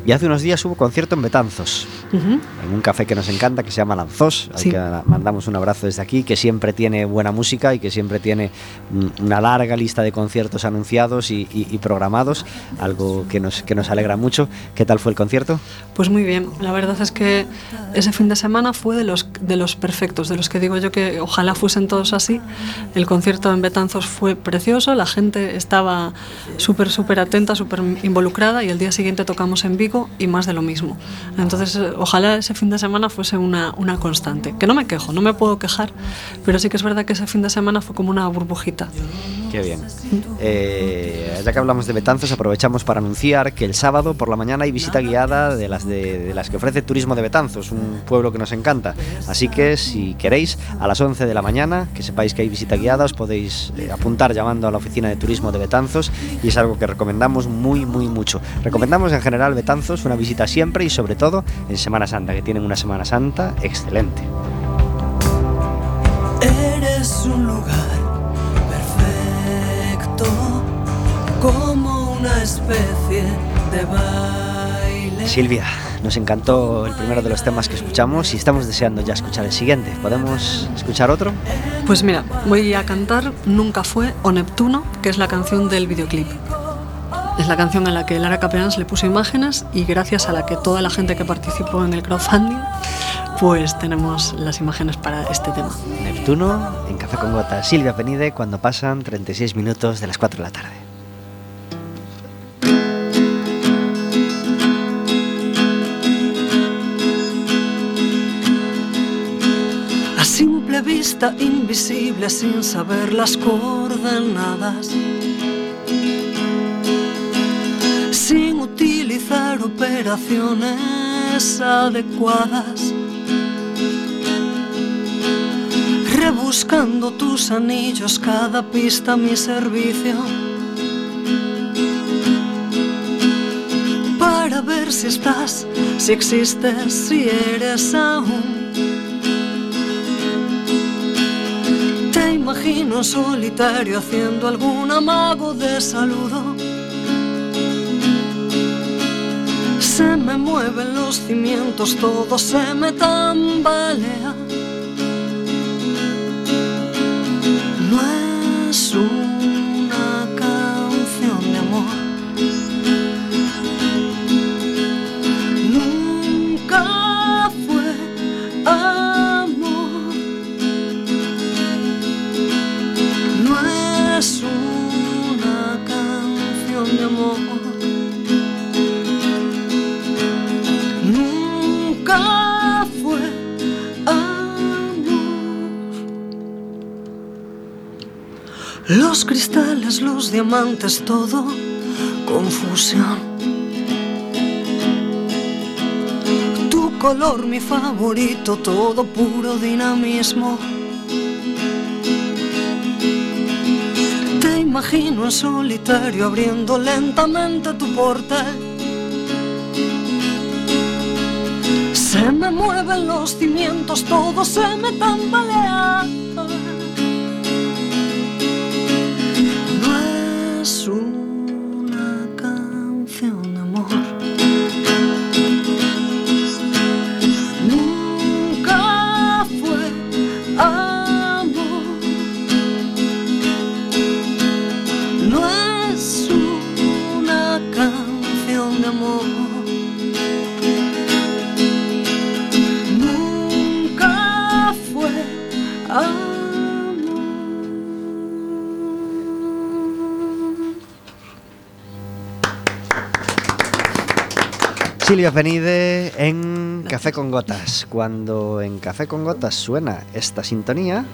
[SPEAKER 1] Y hace unos días hubo concierto en Betanzos, en un café que nos encanta, que se llama Lanzós, al que mandamos un abrazo desde aquí, que siempre tiene buena música y que siempre tiene una larga lista de conciertos anunciados y programados, algo que nos alegra mucho. ¿Qué tal fue el concierto?
[SPEAKER 3] Pues muy bien, la verdad es que ese fin de semana fue de los perfectos, de los que digo yo que ojalá fuesen todos así. El concierto en Betanzos fue precioso, la gente estaba súper atenta, súper involucrada, y el día siguiente tocamos en Vigo y más de lo mismo. Entonces ojalá ese fin de semana fuese una constante, que no me quejo, no me puedo quejar, pero sí que es verdad que ese fin de semana fue como una burbujita.
[SPEAKER 1] Qué bien. Ya que hablamos de Betanzos, aprovechamos para anunciar que el sábado por la mañana hay visita guiada de las que ofrece Turismo de Betanzos, un pueblo que nos encanta. Así que si queréis, a las 11 de la mañana, que sepáis que hay visita guiada, os podéis apuntar llamando a la oficina de Turismo de Betanzos, y es algo que recomendamos muy mucho. Recomendamos en general Betanzos, una visita siempre y sobre todo en Semana Santa, que tienen una Semana Santa excelente.
[SPEAKER 4] Eres un lugar como una especie de baile.
[SPEAKER 1] Silvia, nos encantó el primero de los temas que escuchamos y estamos deseando ya escuchar el siguiente. ¿Podemos escuchar otro?
[SPEAKER 3] Pues mira, voy a cantar Nunca fue o Neptuno, que es la canción del videoclip. Es la canción en la que Lara Capeans le puso imágenes y gracias a la que toda la gente que participó en el crowdfunding, pues tenemos las imágenes para este tema.
[SPEAKER 1] Neptuno, en Café con Gotas. Silvia Penide, cuando pasan 36 minutos de las 4 de la tarde.
[SPEAKER 4] A simple vista invisible, sin saber las coordenadas, sin utilizar operaciones adecuadas, rebuscando tus anillos, cada pista mi servicio, para ver si estás, si existes, si eres aún. Te imagino solitario haciendo algún amago de saludo. Se me mueven los cimientos, todo se me tambalea. No es una canción de amor, nunca fue amor. No es una canción de amor, nunca fue amor. Los cristales, los diamantes, todo confusión. Tu color, mi favorito, todo puro dinamismo. Te imagino en solitario abriendo lentamente tu portal. Se me mueven los cimientos, todo se me tambalea. No es una canción de amor, nunca fue amor. No es una canción de amor, nunca fue amor.
[SPEAKER 1] Silvia Penide en Café con Gotas. Cuando en Café con Gotas suena esta sintonía,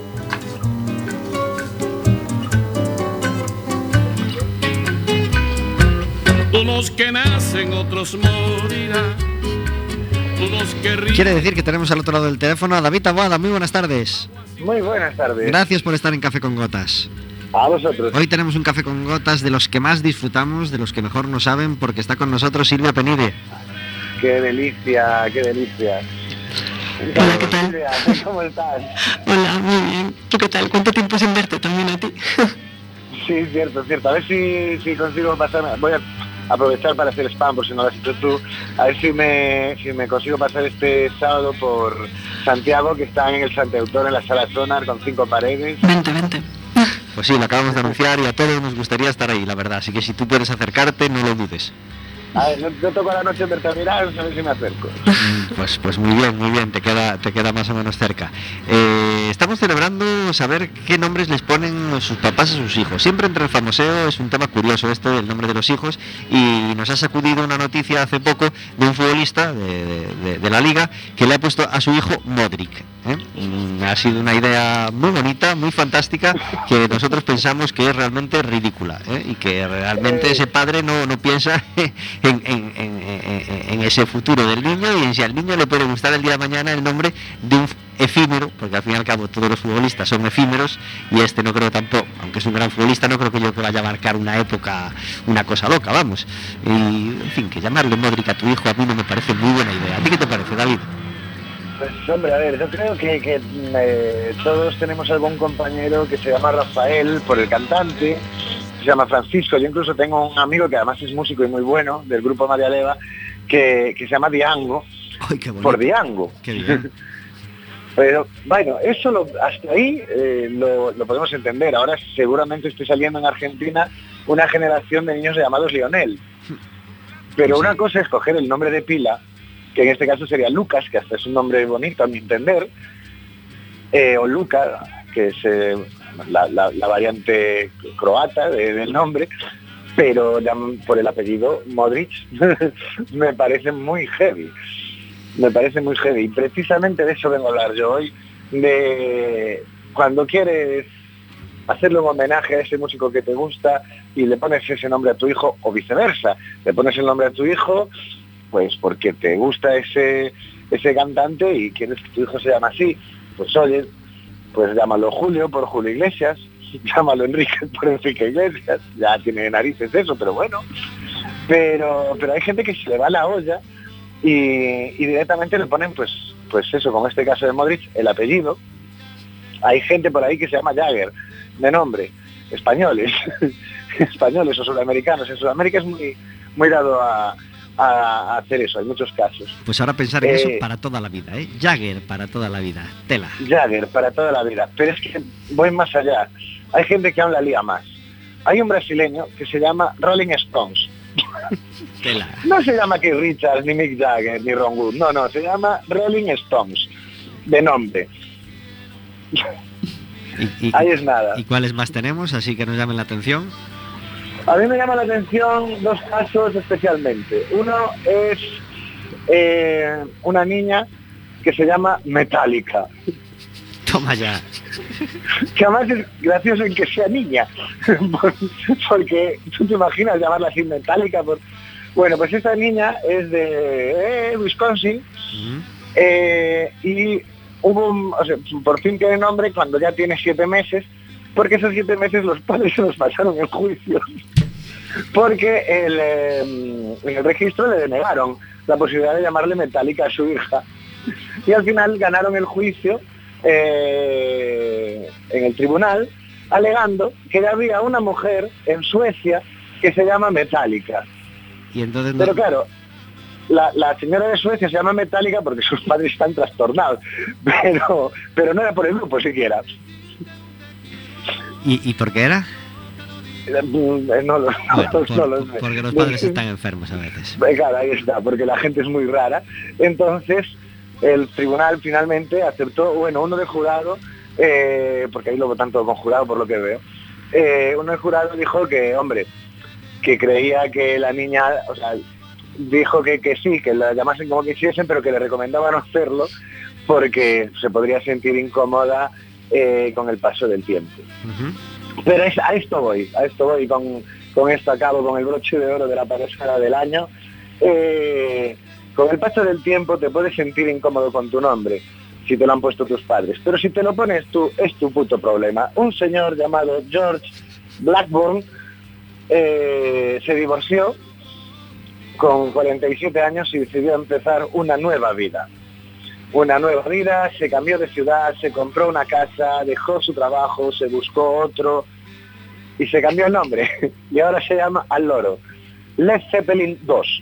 [SPEAKER 6] unos que nacen, otros morirán. Unos que ríen.
[SPEAKER 1] quiere decir que tenemos al otro lado del teléfono a David Taboada. Muy buenas tardes.
[SPEAKER 7] Muy buenas tardes.
[SPEAKER 1] Gracias por estar en Café con Gotas.
[SPEAKER 7] A vosotros.
[SPEAKER 1] Hoy tenemos un Café con Gotas de los que más disfrutamos, de los que mejor nos saben, porque está con nosotros Silvia Penide.
[SPEAKER 7] Qué delicia, qué delicia.
[SPEAKER 3] Hola, ¿qué tal?
[SPEAKER 7] Silvia, ¿cómo estás?
[SPEAKER 3] Hola, muy bien. ¿Tú qué tal? ¿Cuánto tiempo sin verte también a ti?
[SPEAKER 7] Sí, cierto. A ver si consigo pasarme. aprovechar para hacer spam, por si no lo has hecho tú, a ver si me consigo pasar este sábado por Santiago, que están en el Santautor, en la Sala Sonar, con 5 paredes.
[SPEAKER 3] Vente.
[SPEAKER 1] Pues sí, lo acabamos de anunciar y a todos nos gustaría estar ahí, la verdad. Así que si tú puedes acercarte, no lo dudes.
[SPEAKER 7] A ver, yo toco la noche en Bertamiráns, a ver si me acerco.
[SPEAKER 1] Pues muy bien, te queda más o menos cerca. Estamos celebrando saber qué nombres les ponen sus papás a sus hijos. Siempre entre el famoseo es un tema curioso esto del nombre de los hijos, y nos ha sacudido una noticia hace poco de un futbolista de la Liga que le ha puesto a su hijo Modric. Ha sido una idea muy bonita, muy fantástica, que nosotros pensamos que es realmente ridícula, y que realmente ese padre no piensa en ese futuro del niño, y en si al niño le puede gustar el día de mañana el nombre de un efímero, porque al fin y al cabo todos los futbolistas son efímeros, y este no creo tampoco, aunque es un gran futbolista, no creo que vaya a marcar una época, una cosa loca, vamos. Y en fin, que llamarle Modric a tu hijo a mí no me parece muy buena idea. ¿A ti qué te parece, David?
[SPEAKER 7] Pues hombre, a ver, yo creo que todos tenemos algún compañero que se llama Rafael, por el cantante, se llama Francisco. Yo incluso tengo un amigo que además es músico y muy bueno, del grupo María Leva, que se llama Diango.
[SPEAKER 1] Ay, qué bonito.
[SPEAKER 7] Por Diango.
[SPEAKER 1] Qué bien.
[SPEAKER 7] Pero bueno, eso hasta ahí lo podemos entender. Ahora seguramente esté saliendo en Argentina una generación de niños llamados Lionel. Pero una cosa es coger el nombre de pila, que en este caso sería Lucas, que hasta es un nombre bonito a mi entender, o Luka, que es la variante croata del nombre, pero ya por el apellido Modric me parece muy heavy. Y precisamente de eso vengo a hablar yo hoy, de cuando quieres hacerle un homenaje a ese músico que te gusta y le pones ese nombre a tu hijo, o viceversa, le pones el nombre a tu hijo pues porque te gusta ese cantante y quieres que tu hijo se llame así. Pues oye, pues llámalo Julio por Julio Iglesias, llámalo Enrique por Enrique Iglesias, ya tiene narices eso, pero bueno. Pero hay gente que se le va la olla y directamente le ponen pues eso, como este caso de Modric, el apellido. Hay gente por ahí que se llama Jagger, de nombre, españoles o sudamericanos. En Sudamérica es muy dado a hacer eso, hay muchos casos.
[SPEAKER 1] Pues ahora pensar en eso para toda la vida, Jagger para toda la vida, tela.
[SPEAKER 7] Jagger para toda la vida, pero es que voy más allá. Hay gente que aún la lía más. Hay un brasileño que se llama Rolling Stones.
[SPEAKER 1] Tela.
[SPEAKER 7] No se llama Keith Richards, ni Mick Jagger, ni Ron Wood, no, se llama Rolling Stones, de nombre. Ahí es nada.
[SPEAKER 1] ¿Y cuáles más tenemos, así que nos llamen la atención?
[SPEAKER 7] A mí me llama la atención dos casos especialmente. Uno es una niña que se llama Metallica.
[SPEAKER 1] Toma ya.
[SPEAKER 7] Que además es gracioso en que sea niña, porque tú te imaginas llamarla así Metallica. Bueno, pues esta niña es de Wisconsin. Y por fin tiene nombre cuando ya tiene 7 meses, porque esos 7 meses los padres se los pasaron en juicio, porque en el registro le denegaron la posibilidad de llamarle Metallica a su hija, y al final ganaron el juicio en el tribunal, alegando que ya había una mujer en Suecia que se llama Metallica.
[SPEAKER 1] Y entonces
[SPEAKER 7] Pero claro, la señora de Suecia se llama Metallica porque sus padres están trastornados, pero no era por el grupo siquiera.
[SPEAKER 1] ¿Y por qué era?
[SPEAKER 7] No lo sé.
[SPEAKER 1] Porque los padres están enfermos a veces.
[SPEAKER 7] Claro, ahí está, porque la gente es muy rara. Entonces, el tribunal finalmente aceptó, uno de jurado, porque ahí lo votan todo con jurado por lo que veo, uno de jurado dijo que, hombre, que creía que la niña, dijo que sí, que la llamasen como quisiesen, pero que le recomendaba no hacerlo porque se podría sentir incómoda con el paso del tiempo. Pero a esto voy con esto acabo, con el broche de oro de la pareja del año. Con el paso del tiempo te puedes sentir incómodo con tu nombre si te lo han puesto tus padres, pero si te lo pones tú es tu puto problema. Un señor llamado George Blackburn se divorció con 47 años y decidió empezar una nueva vida. Se cambió de ciudad, se compró una casa, dejó su trabajo, se buscó otro y se cambió el nombre. Y ahora se llama Al Loro. Led Zeppelin 2.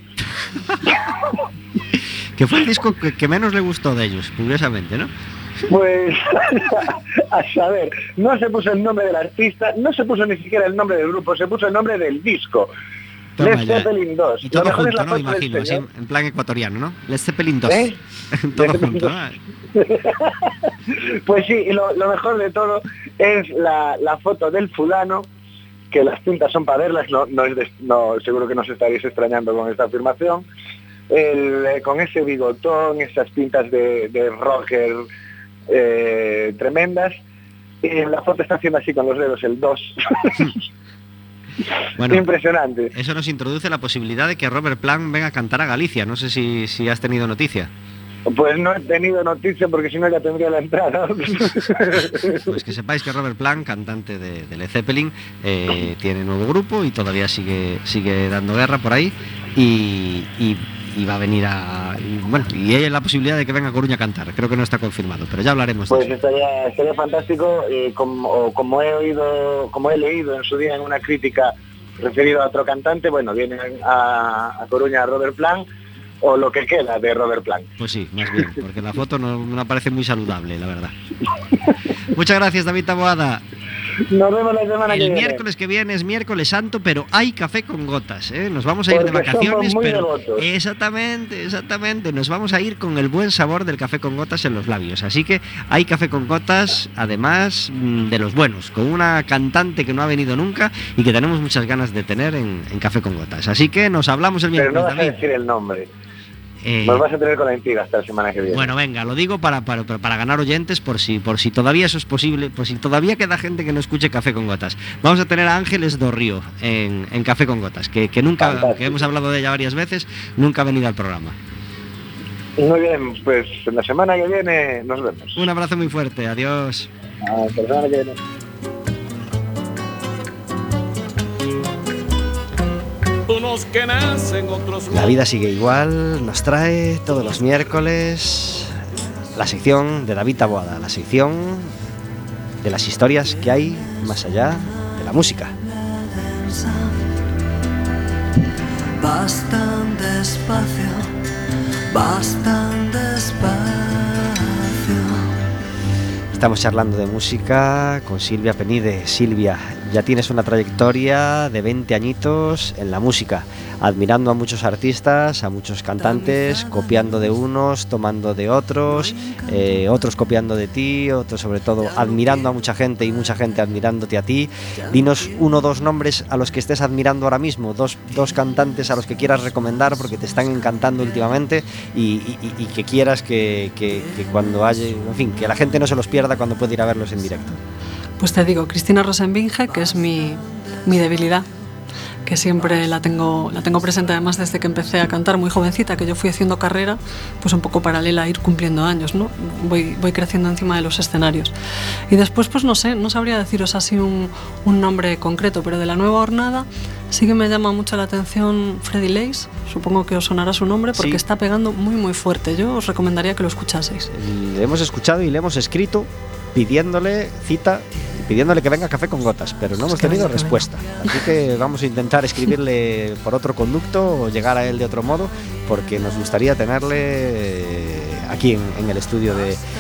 [SPEAKER 1] Que fue el disco que menos le gustó de ellos, curiosamente, ¿no?
[SPEAKER 7] Pues, a saber, no se puso el nombre del artista, no se puso ni siquiera el nombre del grupo, se puso el nombre del disco.
[SPEAKER 1] Toma
[SPEAKER 7] Led
[SPEAKER 1] ya.
[SPEAKER 7] Zeppelin 2.
[SPEAKER 1] Y todo
[SPEAKER 7] Lo mejor es
[SPEAKER 1] junto,
[SPEAKER 7] la
[SPEAKER 1] ¿no?
[SPEAKER 7] foto del
[SPEAKER 1] Imagino, así,
[SPEAKER 7] señor.
[SPEAKER 1] en plan ecuatoriano, ¿no? Led Zeppelin 2.
[SPEAKER 7] ¿Eh?
[SPEAKER 1] Todo
[SPEAKER 7] Led Zeppelin
[SPEAKER 1] junto,
[SPEAKER 7] 2.
[SPEAKER 1] ¿no?
[SPEAKER 7] Pues sí, y lo mejor de todo es la foto del fulano, que las tintas son para verlas, no, seguro que no os estaréis extrañando con esta afirmación. Con ese bigotón, esas pintas de rocker tremendas, y en la foto está haciendo así con los dedos el 2.
[SPEAKER 1] Bueno,
[SPEAKER 7] impresionante.
[SPEAKER 1] eso nos introduce la posibilidad de que Robert Plant venga a cantar a Galicia. No sé si has tenido noticia.
[SPEAKER 7] Pues no he tenido noticia porque si no ya tendría la entrada.
[SPEAKER 1] Pues que sepáis que Robert Plant, cantante de Led Zeppelin, tiene nuevo grupo y todavía sigue dando guerra por ahí y va a venir y hay la posibilidad de que venga a Coruña a cantar. Creo que no está confirmado, pero ya hablaremos de
[SPEAKER 7] Pues
[SPEAKER 1] eso.
[SPEAKER 7] estaría fantástico, como he leído en su día en una crítica referido a otro cantante, bueno, viene a Coruña a Robert Plant, o lo que queda de Robert Plant.
[SPEAKER 1] Pues sí, más bien, porque la foto no parece muy saludable, la verdad. Muchas gracias, David Taboada.
[SPEAKER 7] Nos vemos la semana que
[SPEAKER 1] El
[SPEAKER 7] viene.
[SPEAKER 1] miércoles que viene es miércoles santo, pero hay café con gotas, ¿eh? Nos vamos a ir de
[SPEAKER 7] Porque
[SPEAKER 1] vacaciones,
[SPEAKER 7] somos muy
[SPEAKER 1] pero
[SPEAKER 7] devotos.
[SPEAKER 1] exactamente, nos vamos a ir con el buen sabor del café con gotas en los labios. Así que hay café con gotas, además de los buenos, con una cantante que no ha venido nunca y que tenemos muchas ganas de tener en Café con Gotas. Así que nos hablamos el
[SPEAKER 7] Pero
[SPEAKER 1] miércoles,
[SPEAKER 7] no vas a
[SPEAKER 1] David.
[SPEAKER 7] decir el nombre. Nos vas a tener con la intriga hasta la semana que viene.
[SPEAKER 1] Bueno, venga, lo digo para ganar oyentes, por si todavía eso es posible, por si todavía queda gente que no escuche Café con Gotas. Vamos a tener a Ángeles Dorrío en Café con Gotas, que nunca,
[SPEAKER 7] Fantástico.
[SPEAKER 1] que hemos hablado de ella varias veces, nunca ha venido al programa.
[SPEAKER 7] Muy bien, pues la semana que viene nos vemos.
[SPEAKER 1] Un abrazo muy fuerte, adiós.
[SPEAKER 7] Hasta la semana que viene.
[SPEAKER 6] Unos que nacen, otros
[SPEAKER 1] La vida sigue igual, nos trae todos los miércoles la sección de David Taboada, la sección de las historias que hay más allá de la música.
[SPEAKER 4] Vas tan despacio, vas tan despacio.
[SPEAKER 1] Estamos charlando de música con Silvia Penide. Silvia, ya tienes una trayectoria de 20 añitos en la música, admirando a muchos artistas, a muchos cantantes, copiando de unos, tomando de otros, otros copiando de ti, otros sobre todo admirando a mucha gente y mucha gente admirándote a ti. Dinos 1 o 2 nombres a los que estés admirando ahora mismo, dos cantantes a los que quieras recomendar porque te están encantando últimamente y que quieras que cuando haya, en fin, que la gente no se los pierda cuando pueda ir a verlos en directo.
[SPEAKER 3] Pues te digo, Cristina Rosenbinge, que es mi debilidad, que siempre la tengo presente, además desde que empecé a cantar muy jovencita, que yo fui haciendo carrera pues un poco paralela a ir cumpliendo años, ¿no? Voy creciendo encima de los escenarios. Y después pues no sé, no sabría deciros así un nombre concreto, pero de la nueva hornada sí que me llama mucho la atención Freddie Lace, supongo que os sonará su nombre porque
[SPEAKER 1] Sí.
[SPEAKER 3] está pegando muy muy fuerte. Yo os recomendaría que lo escuchaseis.
[SPEAKER 1] Le hemos escuchado y le hemos escrito pidiéndole cita, pidiéndole que venga a Café con Gotas, pero no hemos
[SPEAKER 3] que
[SPEAKER 1] tenido
[SPEAKER 3] venga, que
[SPEAKER 1] respuesta. Así que vamos a intentar escribirle por otro conducto o llegar a él de otro modo, porque nos gustaría tenerle aquí en el estudio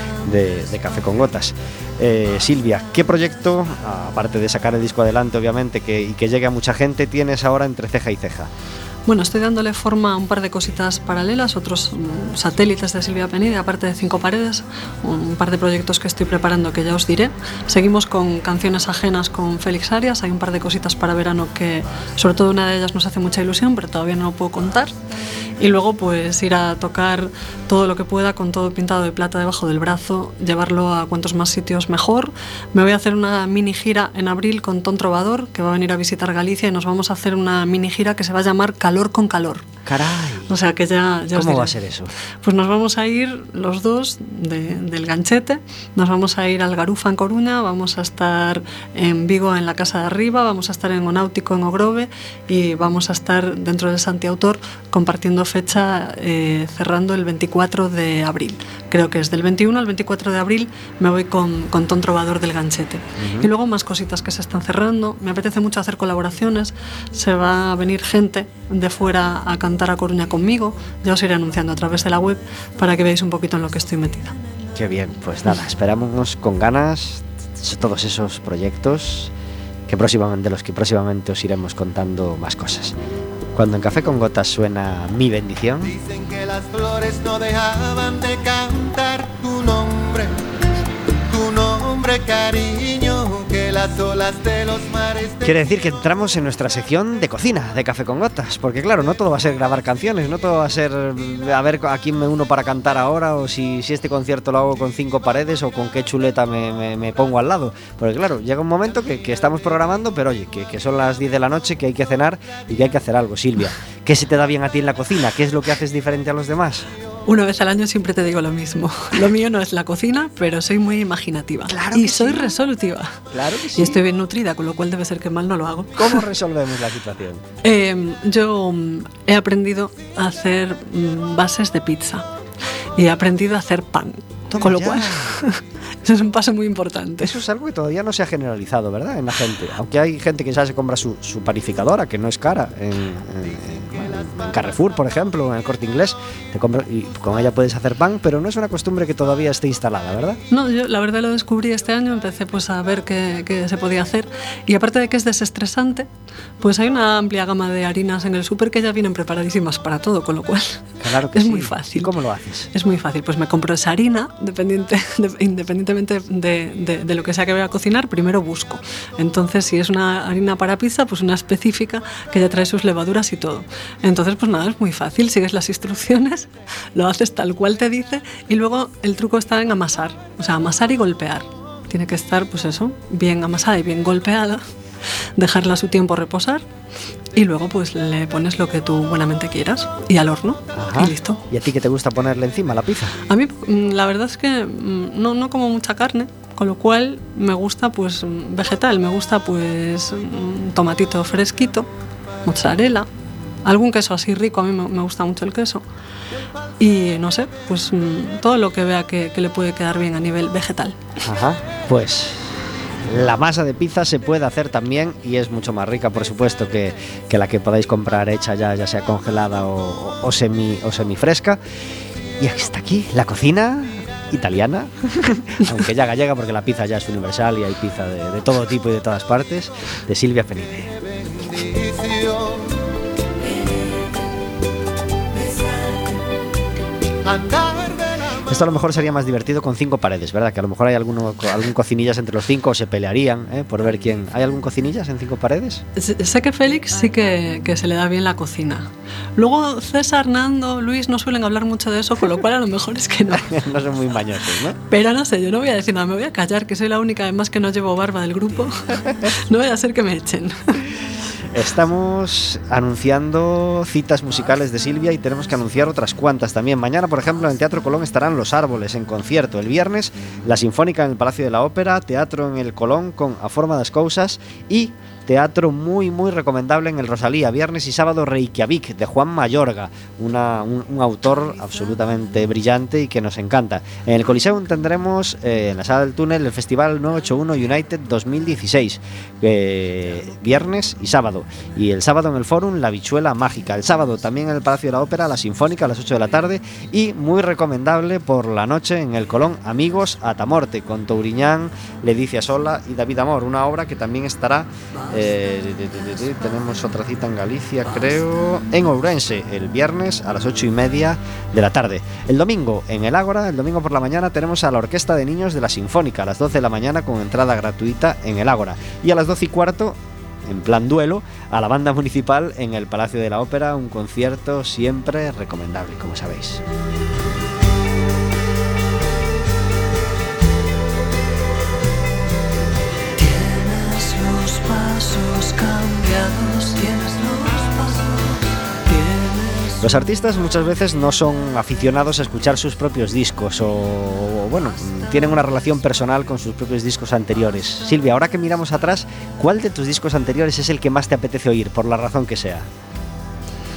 [SPEAKER 1] de Café con Gotas. Silvia, ¿qué proyecto, aparte de sacar el disco adelante obviamente y que llegue a mucha gente, tienes ahora entre ceja y ceja?
[SPEAKER 3] Bueno, estoy dándole forma a un par de cositas paralelas, otros satélites de Silvia Penide, aparte de 5 paredes, un par de proyectos que estoy preparando que ya os diré. Seguimos con canciones ajenas con Félix Arias, hay un par de cositas para verano que sobre todo una de ellas nos hace mucha ilusión, pero todavía no lo puedo contar. Y luego pues ir a tocar todo lo que pueda con todo pintado de plata debajo del brazo, llevarlo a cuantos más sitios mejor. Me voy a hacer una mini gira en abril con Ton Trovador, que va a venir a visitar Galicia, y nos vamos a hacer una mini gira que se va a llamar Calor con Calor.
[SPEAKER 1] ¡Caray!
[SPEAKER 3] O sea que ya os
[SPEAKER 1] ¿Cómo
[SPEAKER 3] diré.
[SPEAKER 1] va a ser eso?
[SPEAKER 3] Pues nos vamos a ir los dos del Ganchete, nos vamos a ir al Garufa en Coruña, vamos a estar en Vigo en la Casa de Arriba, vamos a estar en Onáutico en Ogrove y vamos a estar dentro del Santiautor compartiendo fecha cerrando el 24 de abril, creo que es del 21 al 24 de abril, me voy con Ton Trovador del Ganchete. Y luego más cositas que se están cerrando. Me apetece mucho hacer colaboraciones. Se va a venir gente de fuera a cantar a Coruña conmigo. Ya os iré anunciando a través de la web para que veáis un poquito en lo que estoy metida.
[SPEAKER 1] Qué bien, pues nada, esperamos con ganas todos esos proyectos de los que próximamente os iremos contando más cosas. Cuando en Café con Gotas suena Mi Bendición,
[SPEAKER 8] dicen que las flores no dejaban de cantar tu nombre, cariño, que las olas de los mares...
[SPEAKER 1] Quiere decir que entramos en nuestra sección de cocina de Café con Gotas, porque claro, no todo va a ser grabar canciones, no todo va a ser a ver a quién me uno para cantar ahora, o si este concierto lo hago con 5 paredes o con qué chuleta me pongo al lado, porque claro, llega un momento que estamos programando, pero oye, que son las 10 de la noche, que hay que cenar y que hay que hacer algo. Silvia, ¿qué se te da bien a ti en la cocina? ¿Qué es lo que haces diferente a los demás?
[SPEAKER 3] Una vez al año siempre te digo lo mismo. Lo mío no es la cocina, pero soy muy imaginativa.
[SPEAKER 1] Claro
[SPEAKER 3] y soy resolutiva.
[SPEAKER 1] Claro que sí.
[SPEAKER 3] Y estoy bien nutrida, con lo cual debe ser que mal no lo hago.
[SPEAKER 1] ¿Cómo resolvemos la situación?
[SPEAKER 3] Yo he aprendido a hacer bases de pizza. Y he aprendido a hacer pan.
[SPEAKER 1] Toma
[SPEAKER 3] con lo
[SPEAKER 1] ya.
[SPEAKER 3] cual, eso es un paso muy importante.
[SPEAKER 1] Eso es algo que todavía no se ha generalizado, ¿verdad? En la gente. Aunque hay gente que ya se compra su panificadora, que no es cara, en Carrefour, por ejemplo, en el Corte Inglés, y con ella puedes hacer pan, pero no es una costumbre que todavía esté instalada, ¿verdad?
[SPEAKER 3] No, yo la verdad lo descubrí este año, empecé pues a ver qué se podía hacer, y aparte de que es desestresante, pues hay una amplia gama de harinas en el súper que ya vienen preparadísimas para todo, con lo cual
[SPEAKER 1] claro que
[SPEAKER 3] es
[SPEAKER 1] sí.
[SPEAKER 3] muy fácil.
[SPEAKER 1] ¿Y cómo lo haces?
[SPEAKER 3] Es muy fácil, pues me compro esa harina, independientemente de lo que sea que voy a cocinar, primero busco. Entonces, si es una harina para pizza, pues una específica que ya trae sus levaduras y todo. Entonces, pues nada, es muy fácil, sigues las instrucciones, lo haces tal cual te dice, y luego el truco está en amasar, o sea, amasar y golpear. Tiene que estar, pues eso, bien amasada y bien golpeada, dejarla su tiempo reposar, y luego pues le pones lo que tú buenamente quieras y al horno. Ajá. Y listo.
[SPEAKER 1] ¿Y a ti qué te gusta ponerle encima la pizza?
[SPEAKER 3] A mí la verdad es que no como mucha carne, con lo cual me gusta pues vegetal, me gusta pues tomatito fresquito, mozzarella, algún queso así rico, a mí me gusta mucho el queso, y no sé, pues todo lo que vea que le puede quedar bien a nivel vegetal.
[SPEAKER 1] Ajá, pues la masa de pizza se puede hacer también y es mucho más rica, por supuesto, que la que podáis comprar hecha ya sea congelada o semi fresca. Y hasta aquí la cocina italiana, aunque ya gallega, porque la pizza ya es universal y hay pizza de todo tipo y de todas partes, de Silvia Penide. Esto a lo mejor sería más divertido con 5 paredes, ¿verdad? Que a lo mejor hay algún cocinillas entre los 5 o se pelearían, por ver quién. ¿Hay algún cocinillas en 5 paredes?
[SPEAKER 3] Sé que Félix sí que se le da bien la cocina. Luego César, Nando, Luis no suelen hablar mucho de eso, con lo cual a lo mejor es que no.
[SPEAKER 1] No son muy mañosos, ¿no?
[SPEAKER 3] Pero no sé, yo no voy a decir nada, me voy a callar, que soy la única además que no llevo barba del grupo. No voy a hacer que me echen.
[SPEAKER 1] Estamos anunciando citas musicales de Silvia y tenemos que anunciar otras cuantas también. Mañana, por ejemplo, en el Teatro Colón estarán Los Árboles en concierto. El viernes, la Sinfónica en el Palacio de la Ópera, teatro en el Colón con A Forma das Cousas y teatro muy recomendable en el Rosalía, viernes y sábado Reykjavik, de Juan Mayorga, un autor absolutamente brillante y que nos encanta. En el Coliseum tendremos en la Sala del Túnel el Festival 981 United 2016, viernes y sábado, y el sábado en el Fórum La Bichuela Mágica, el sábado también en el Palacio de la Ópera la Sinfónica a las 8 de la tarde y muy recomendable por la noche en el Colón Amigos Atamorte con Touriñán, Ledicia Sola y David Amor, una obra que también estará tenemos otra cita en Galicia, creo, en Ourense, el viernes a las 8:30 de la tarde. El domingo en el Ágora, el domingo por la mañana tenemos a la Orquesta de Niños de la Sinfónica a las 12 de la mañana con entrada gratuita en el Ágora, y a las 12:15 en plan duelo a la Banda Municipal en el Palacio de la Ópera, un concierto siempre recomendable, como sabéis. Los artistas muchas veces no son aficionados a escuchar sus propios discos o bueno, tienen una relación personal con sus propios discos anteriores. Silvia, ahora que miramos atrás, ¿cuál de tus discos anteriores es el que más te apetece oír, por la razón que sea?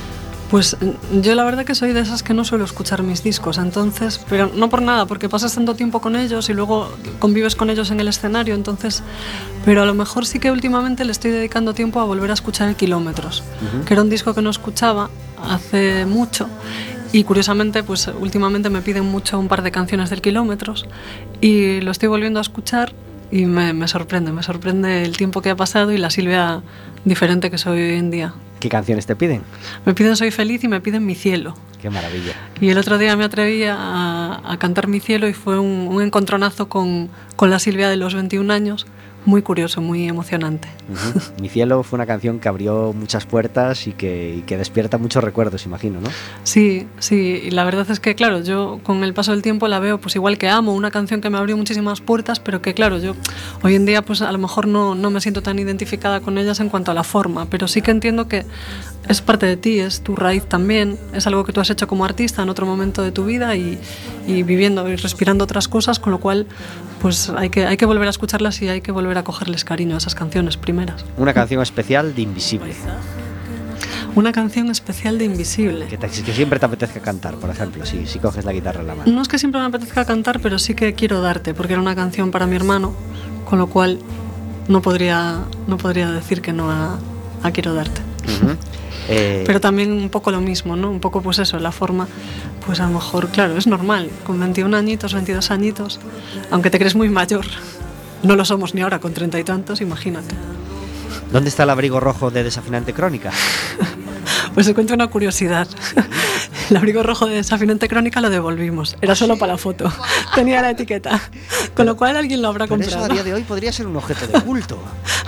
[SPEAKER 3] Pues yo la verdad que soy de esas que no suelo escuchar mis discos, entonces, pero no por nada, porque pasas tanto tiempo con ellos y luego convives con ellos en el escenario, entonces, pero a lo mejor sí que últimamente le estoy dedicando tiempo a volver a escuchar el Kilómetros, que era un disco que no escuchaba hace mucho. Y curiosamente, pues últimamente me piden mucho un par de canciones del Kilómetros y lo estoy volviendo a escuchar y me sorprende el tiempo que ha pasado y la Silvia diferente que soy hoy en día.
[SPEAKER 1] ¿Qué canciones te piden?
[SPEAKER 3] Me piden Soy feliz y me piden Mi cielo.
[SPEAKER 1] Qué maravilla.
[SPEAKER 3] Y el otro día me atreví a cantar Mi cielo y fue un encontronazo con la Silvia de los 21 años. Muy curioso, muy emocionante.
[SPEAKER 1] Mi cielo fue una canción que abrió muchas puertas y que despierta muchos recuerdos, imagino, ¿no?
[SPEAKER 3] Sí, y la verdad es que, claro, yo con el paso del tiempo la veo pues igual que Amo, una canción que me abrió muchísimas puertas, pero que, claro, yo hoy en día pues a lo mejor no me siento tan identificada con ellas en cuanto a la forma, pero sí que entiendo que es parte de ti, es tu raíz también, es algo que tú has hecho como artista en otro momento de tu vida y viviendo y respirando otras cosas, con lo cual pues hay que volver a escucharlas y hay que volver a cogerles cariño a esas canciones primeras.
[SPEAKER 1] Una canción especial de Invisible.
[SPEAKER 3] Una canción especial de Invisible.
[SPEAKER 1] Que siempre te apetezca cantar, por ejemplo, si coges la guitarra en la mano.
[SPEAKER 3] No es que siempre me apetezca cantar, pero sí que quiero darte, porque era una canción para mi hermano, con lo cual no podría decir que no a Quiero darte. Pero también un poco lo mismo, ¿no? Un poco pues eso, la forma, pues a lo mejor, claro, es normal, con 21 añitos, 22 añitos, aunque te crees muy mayor, no lo somos ni ahora con 30 y tantos, imagínate.
[SPEAKER 1] ¿Dónde está el abrigo rojo de Desafinante Crónica?
[SPEAKER 3] Pues te cuento una curiosidad. El abrigo rojo de Desafinante Crónica lo devolvimos. Era solo para la foto. Tenía la etiqueta. Con lo cual alguien lo habrá comprado.
[SPEAKER 1] Pero eso a día de hoy podría ser un objeto de culto.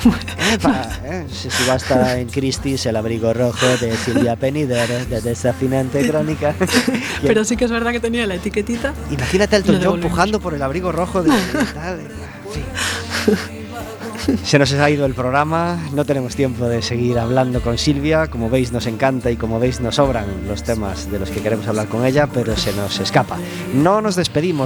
[SPEAKER 1] Si basta en Christie's el abrigo rojo de Silvia Penider, de Desafinante Crónica.
[SPEAKER 3] Pero sí que es verdad que tenía la etiquetita.
[SPEAKER 1] Imagínate a Elton John pujando por el abrigo rojo de tal. Se nos ha ido el programa, no tenemos tiempo de seguir hablando con Silvia. Como veis nos encanta y como veis nos sobran los temas de los que queremos hablar con ella, pero se nos escapa. No nos despedimos.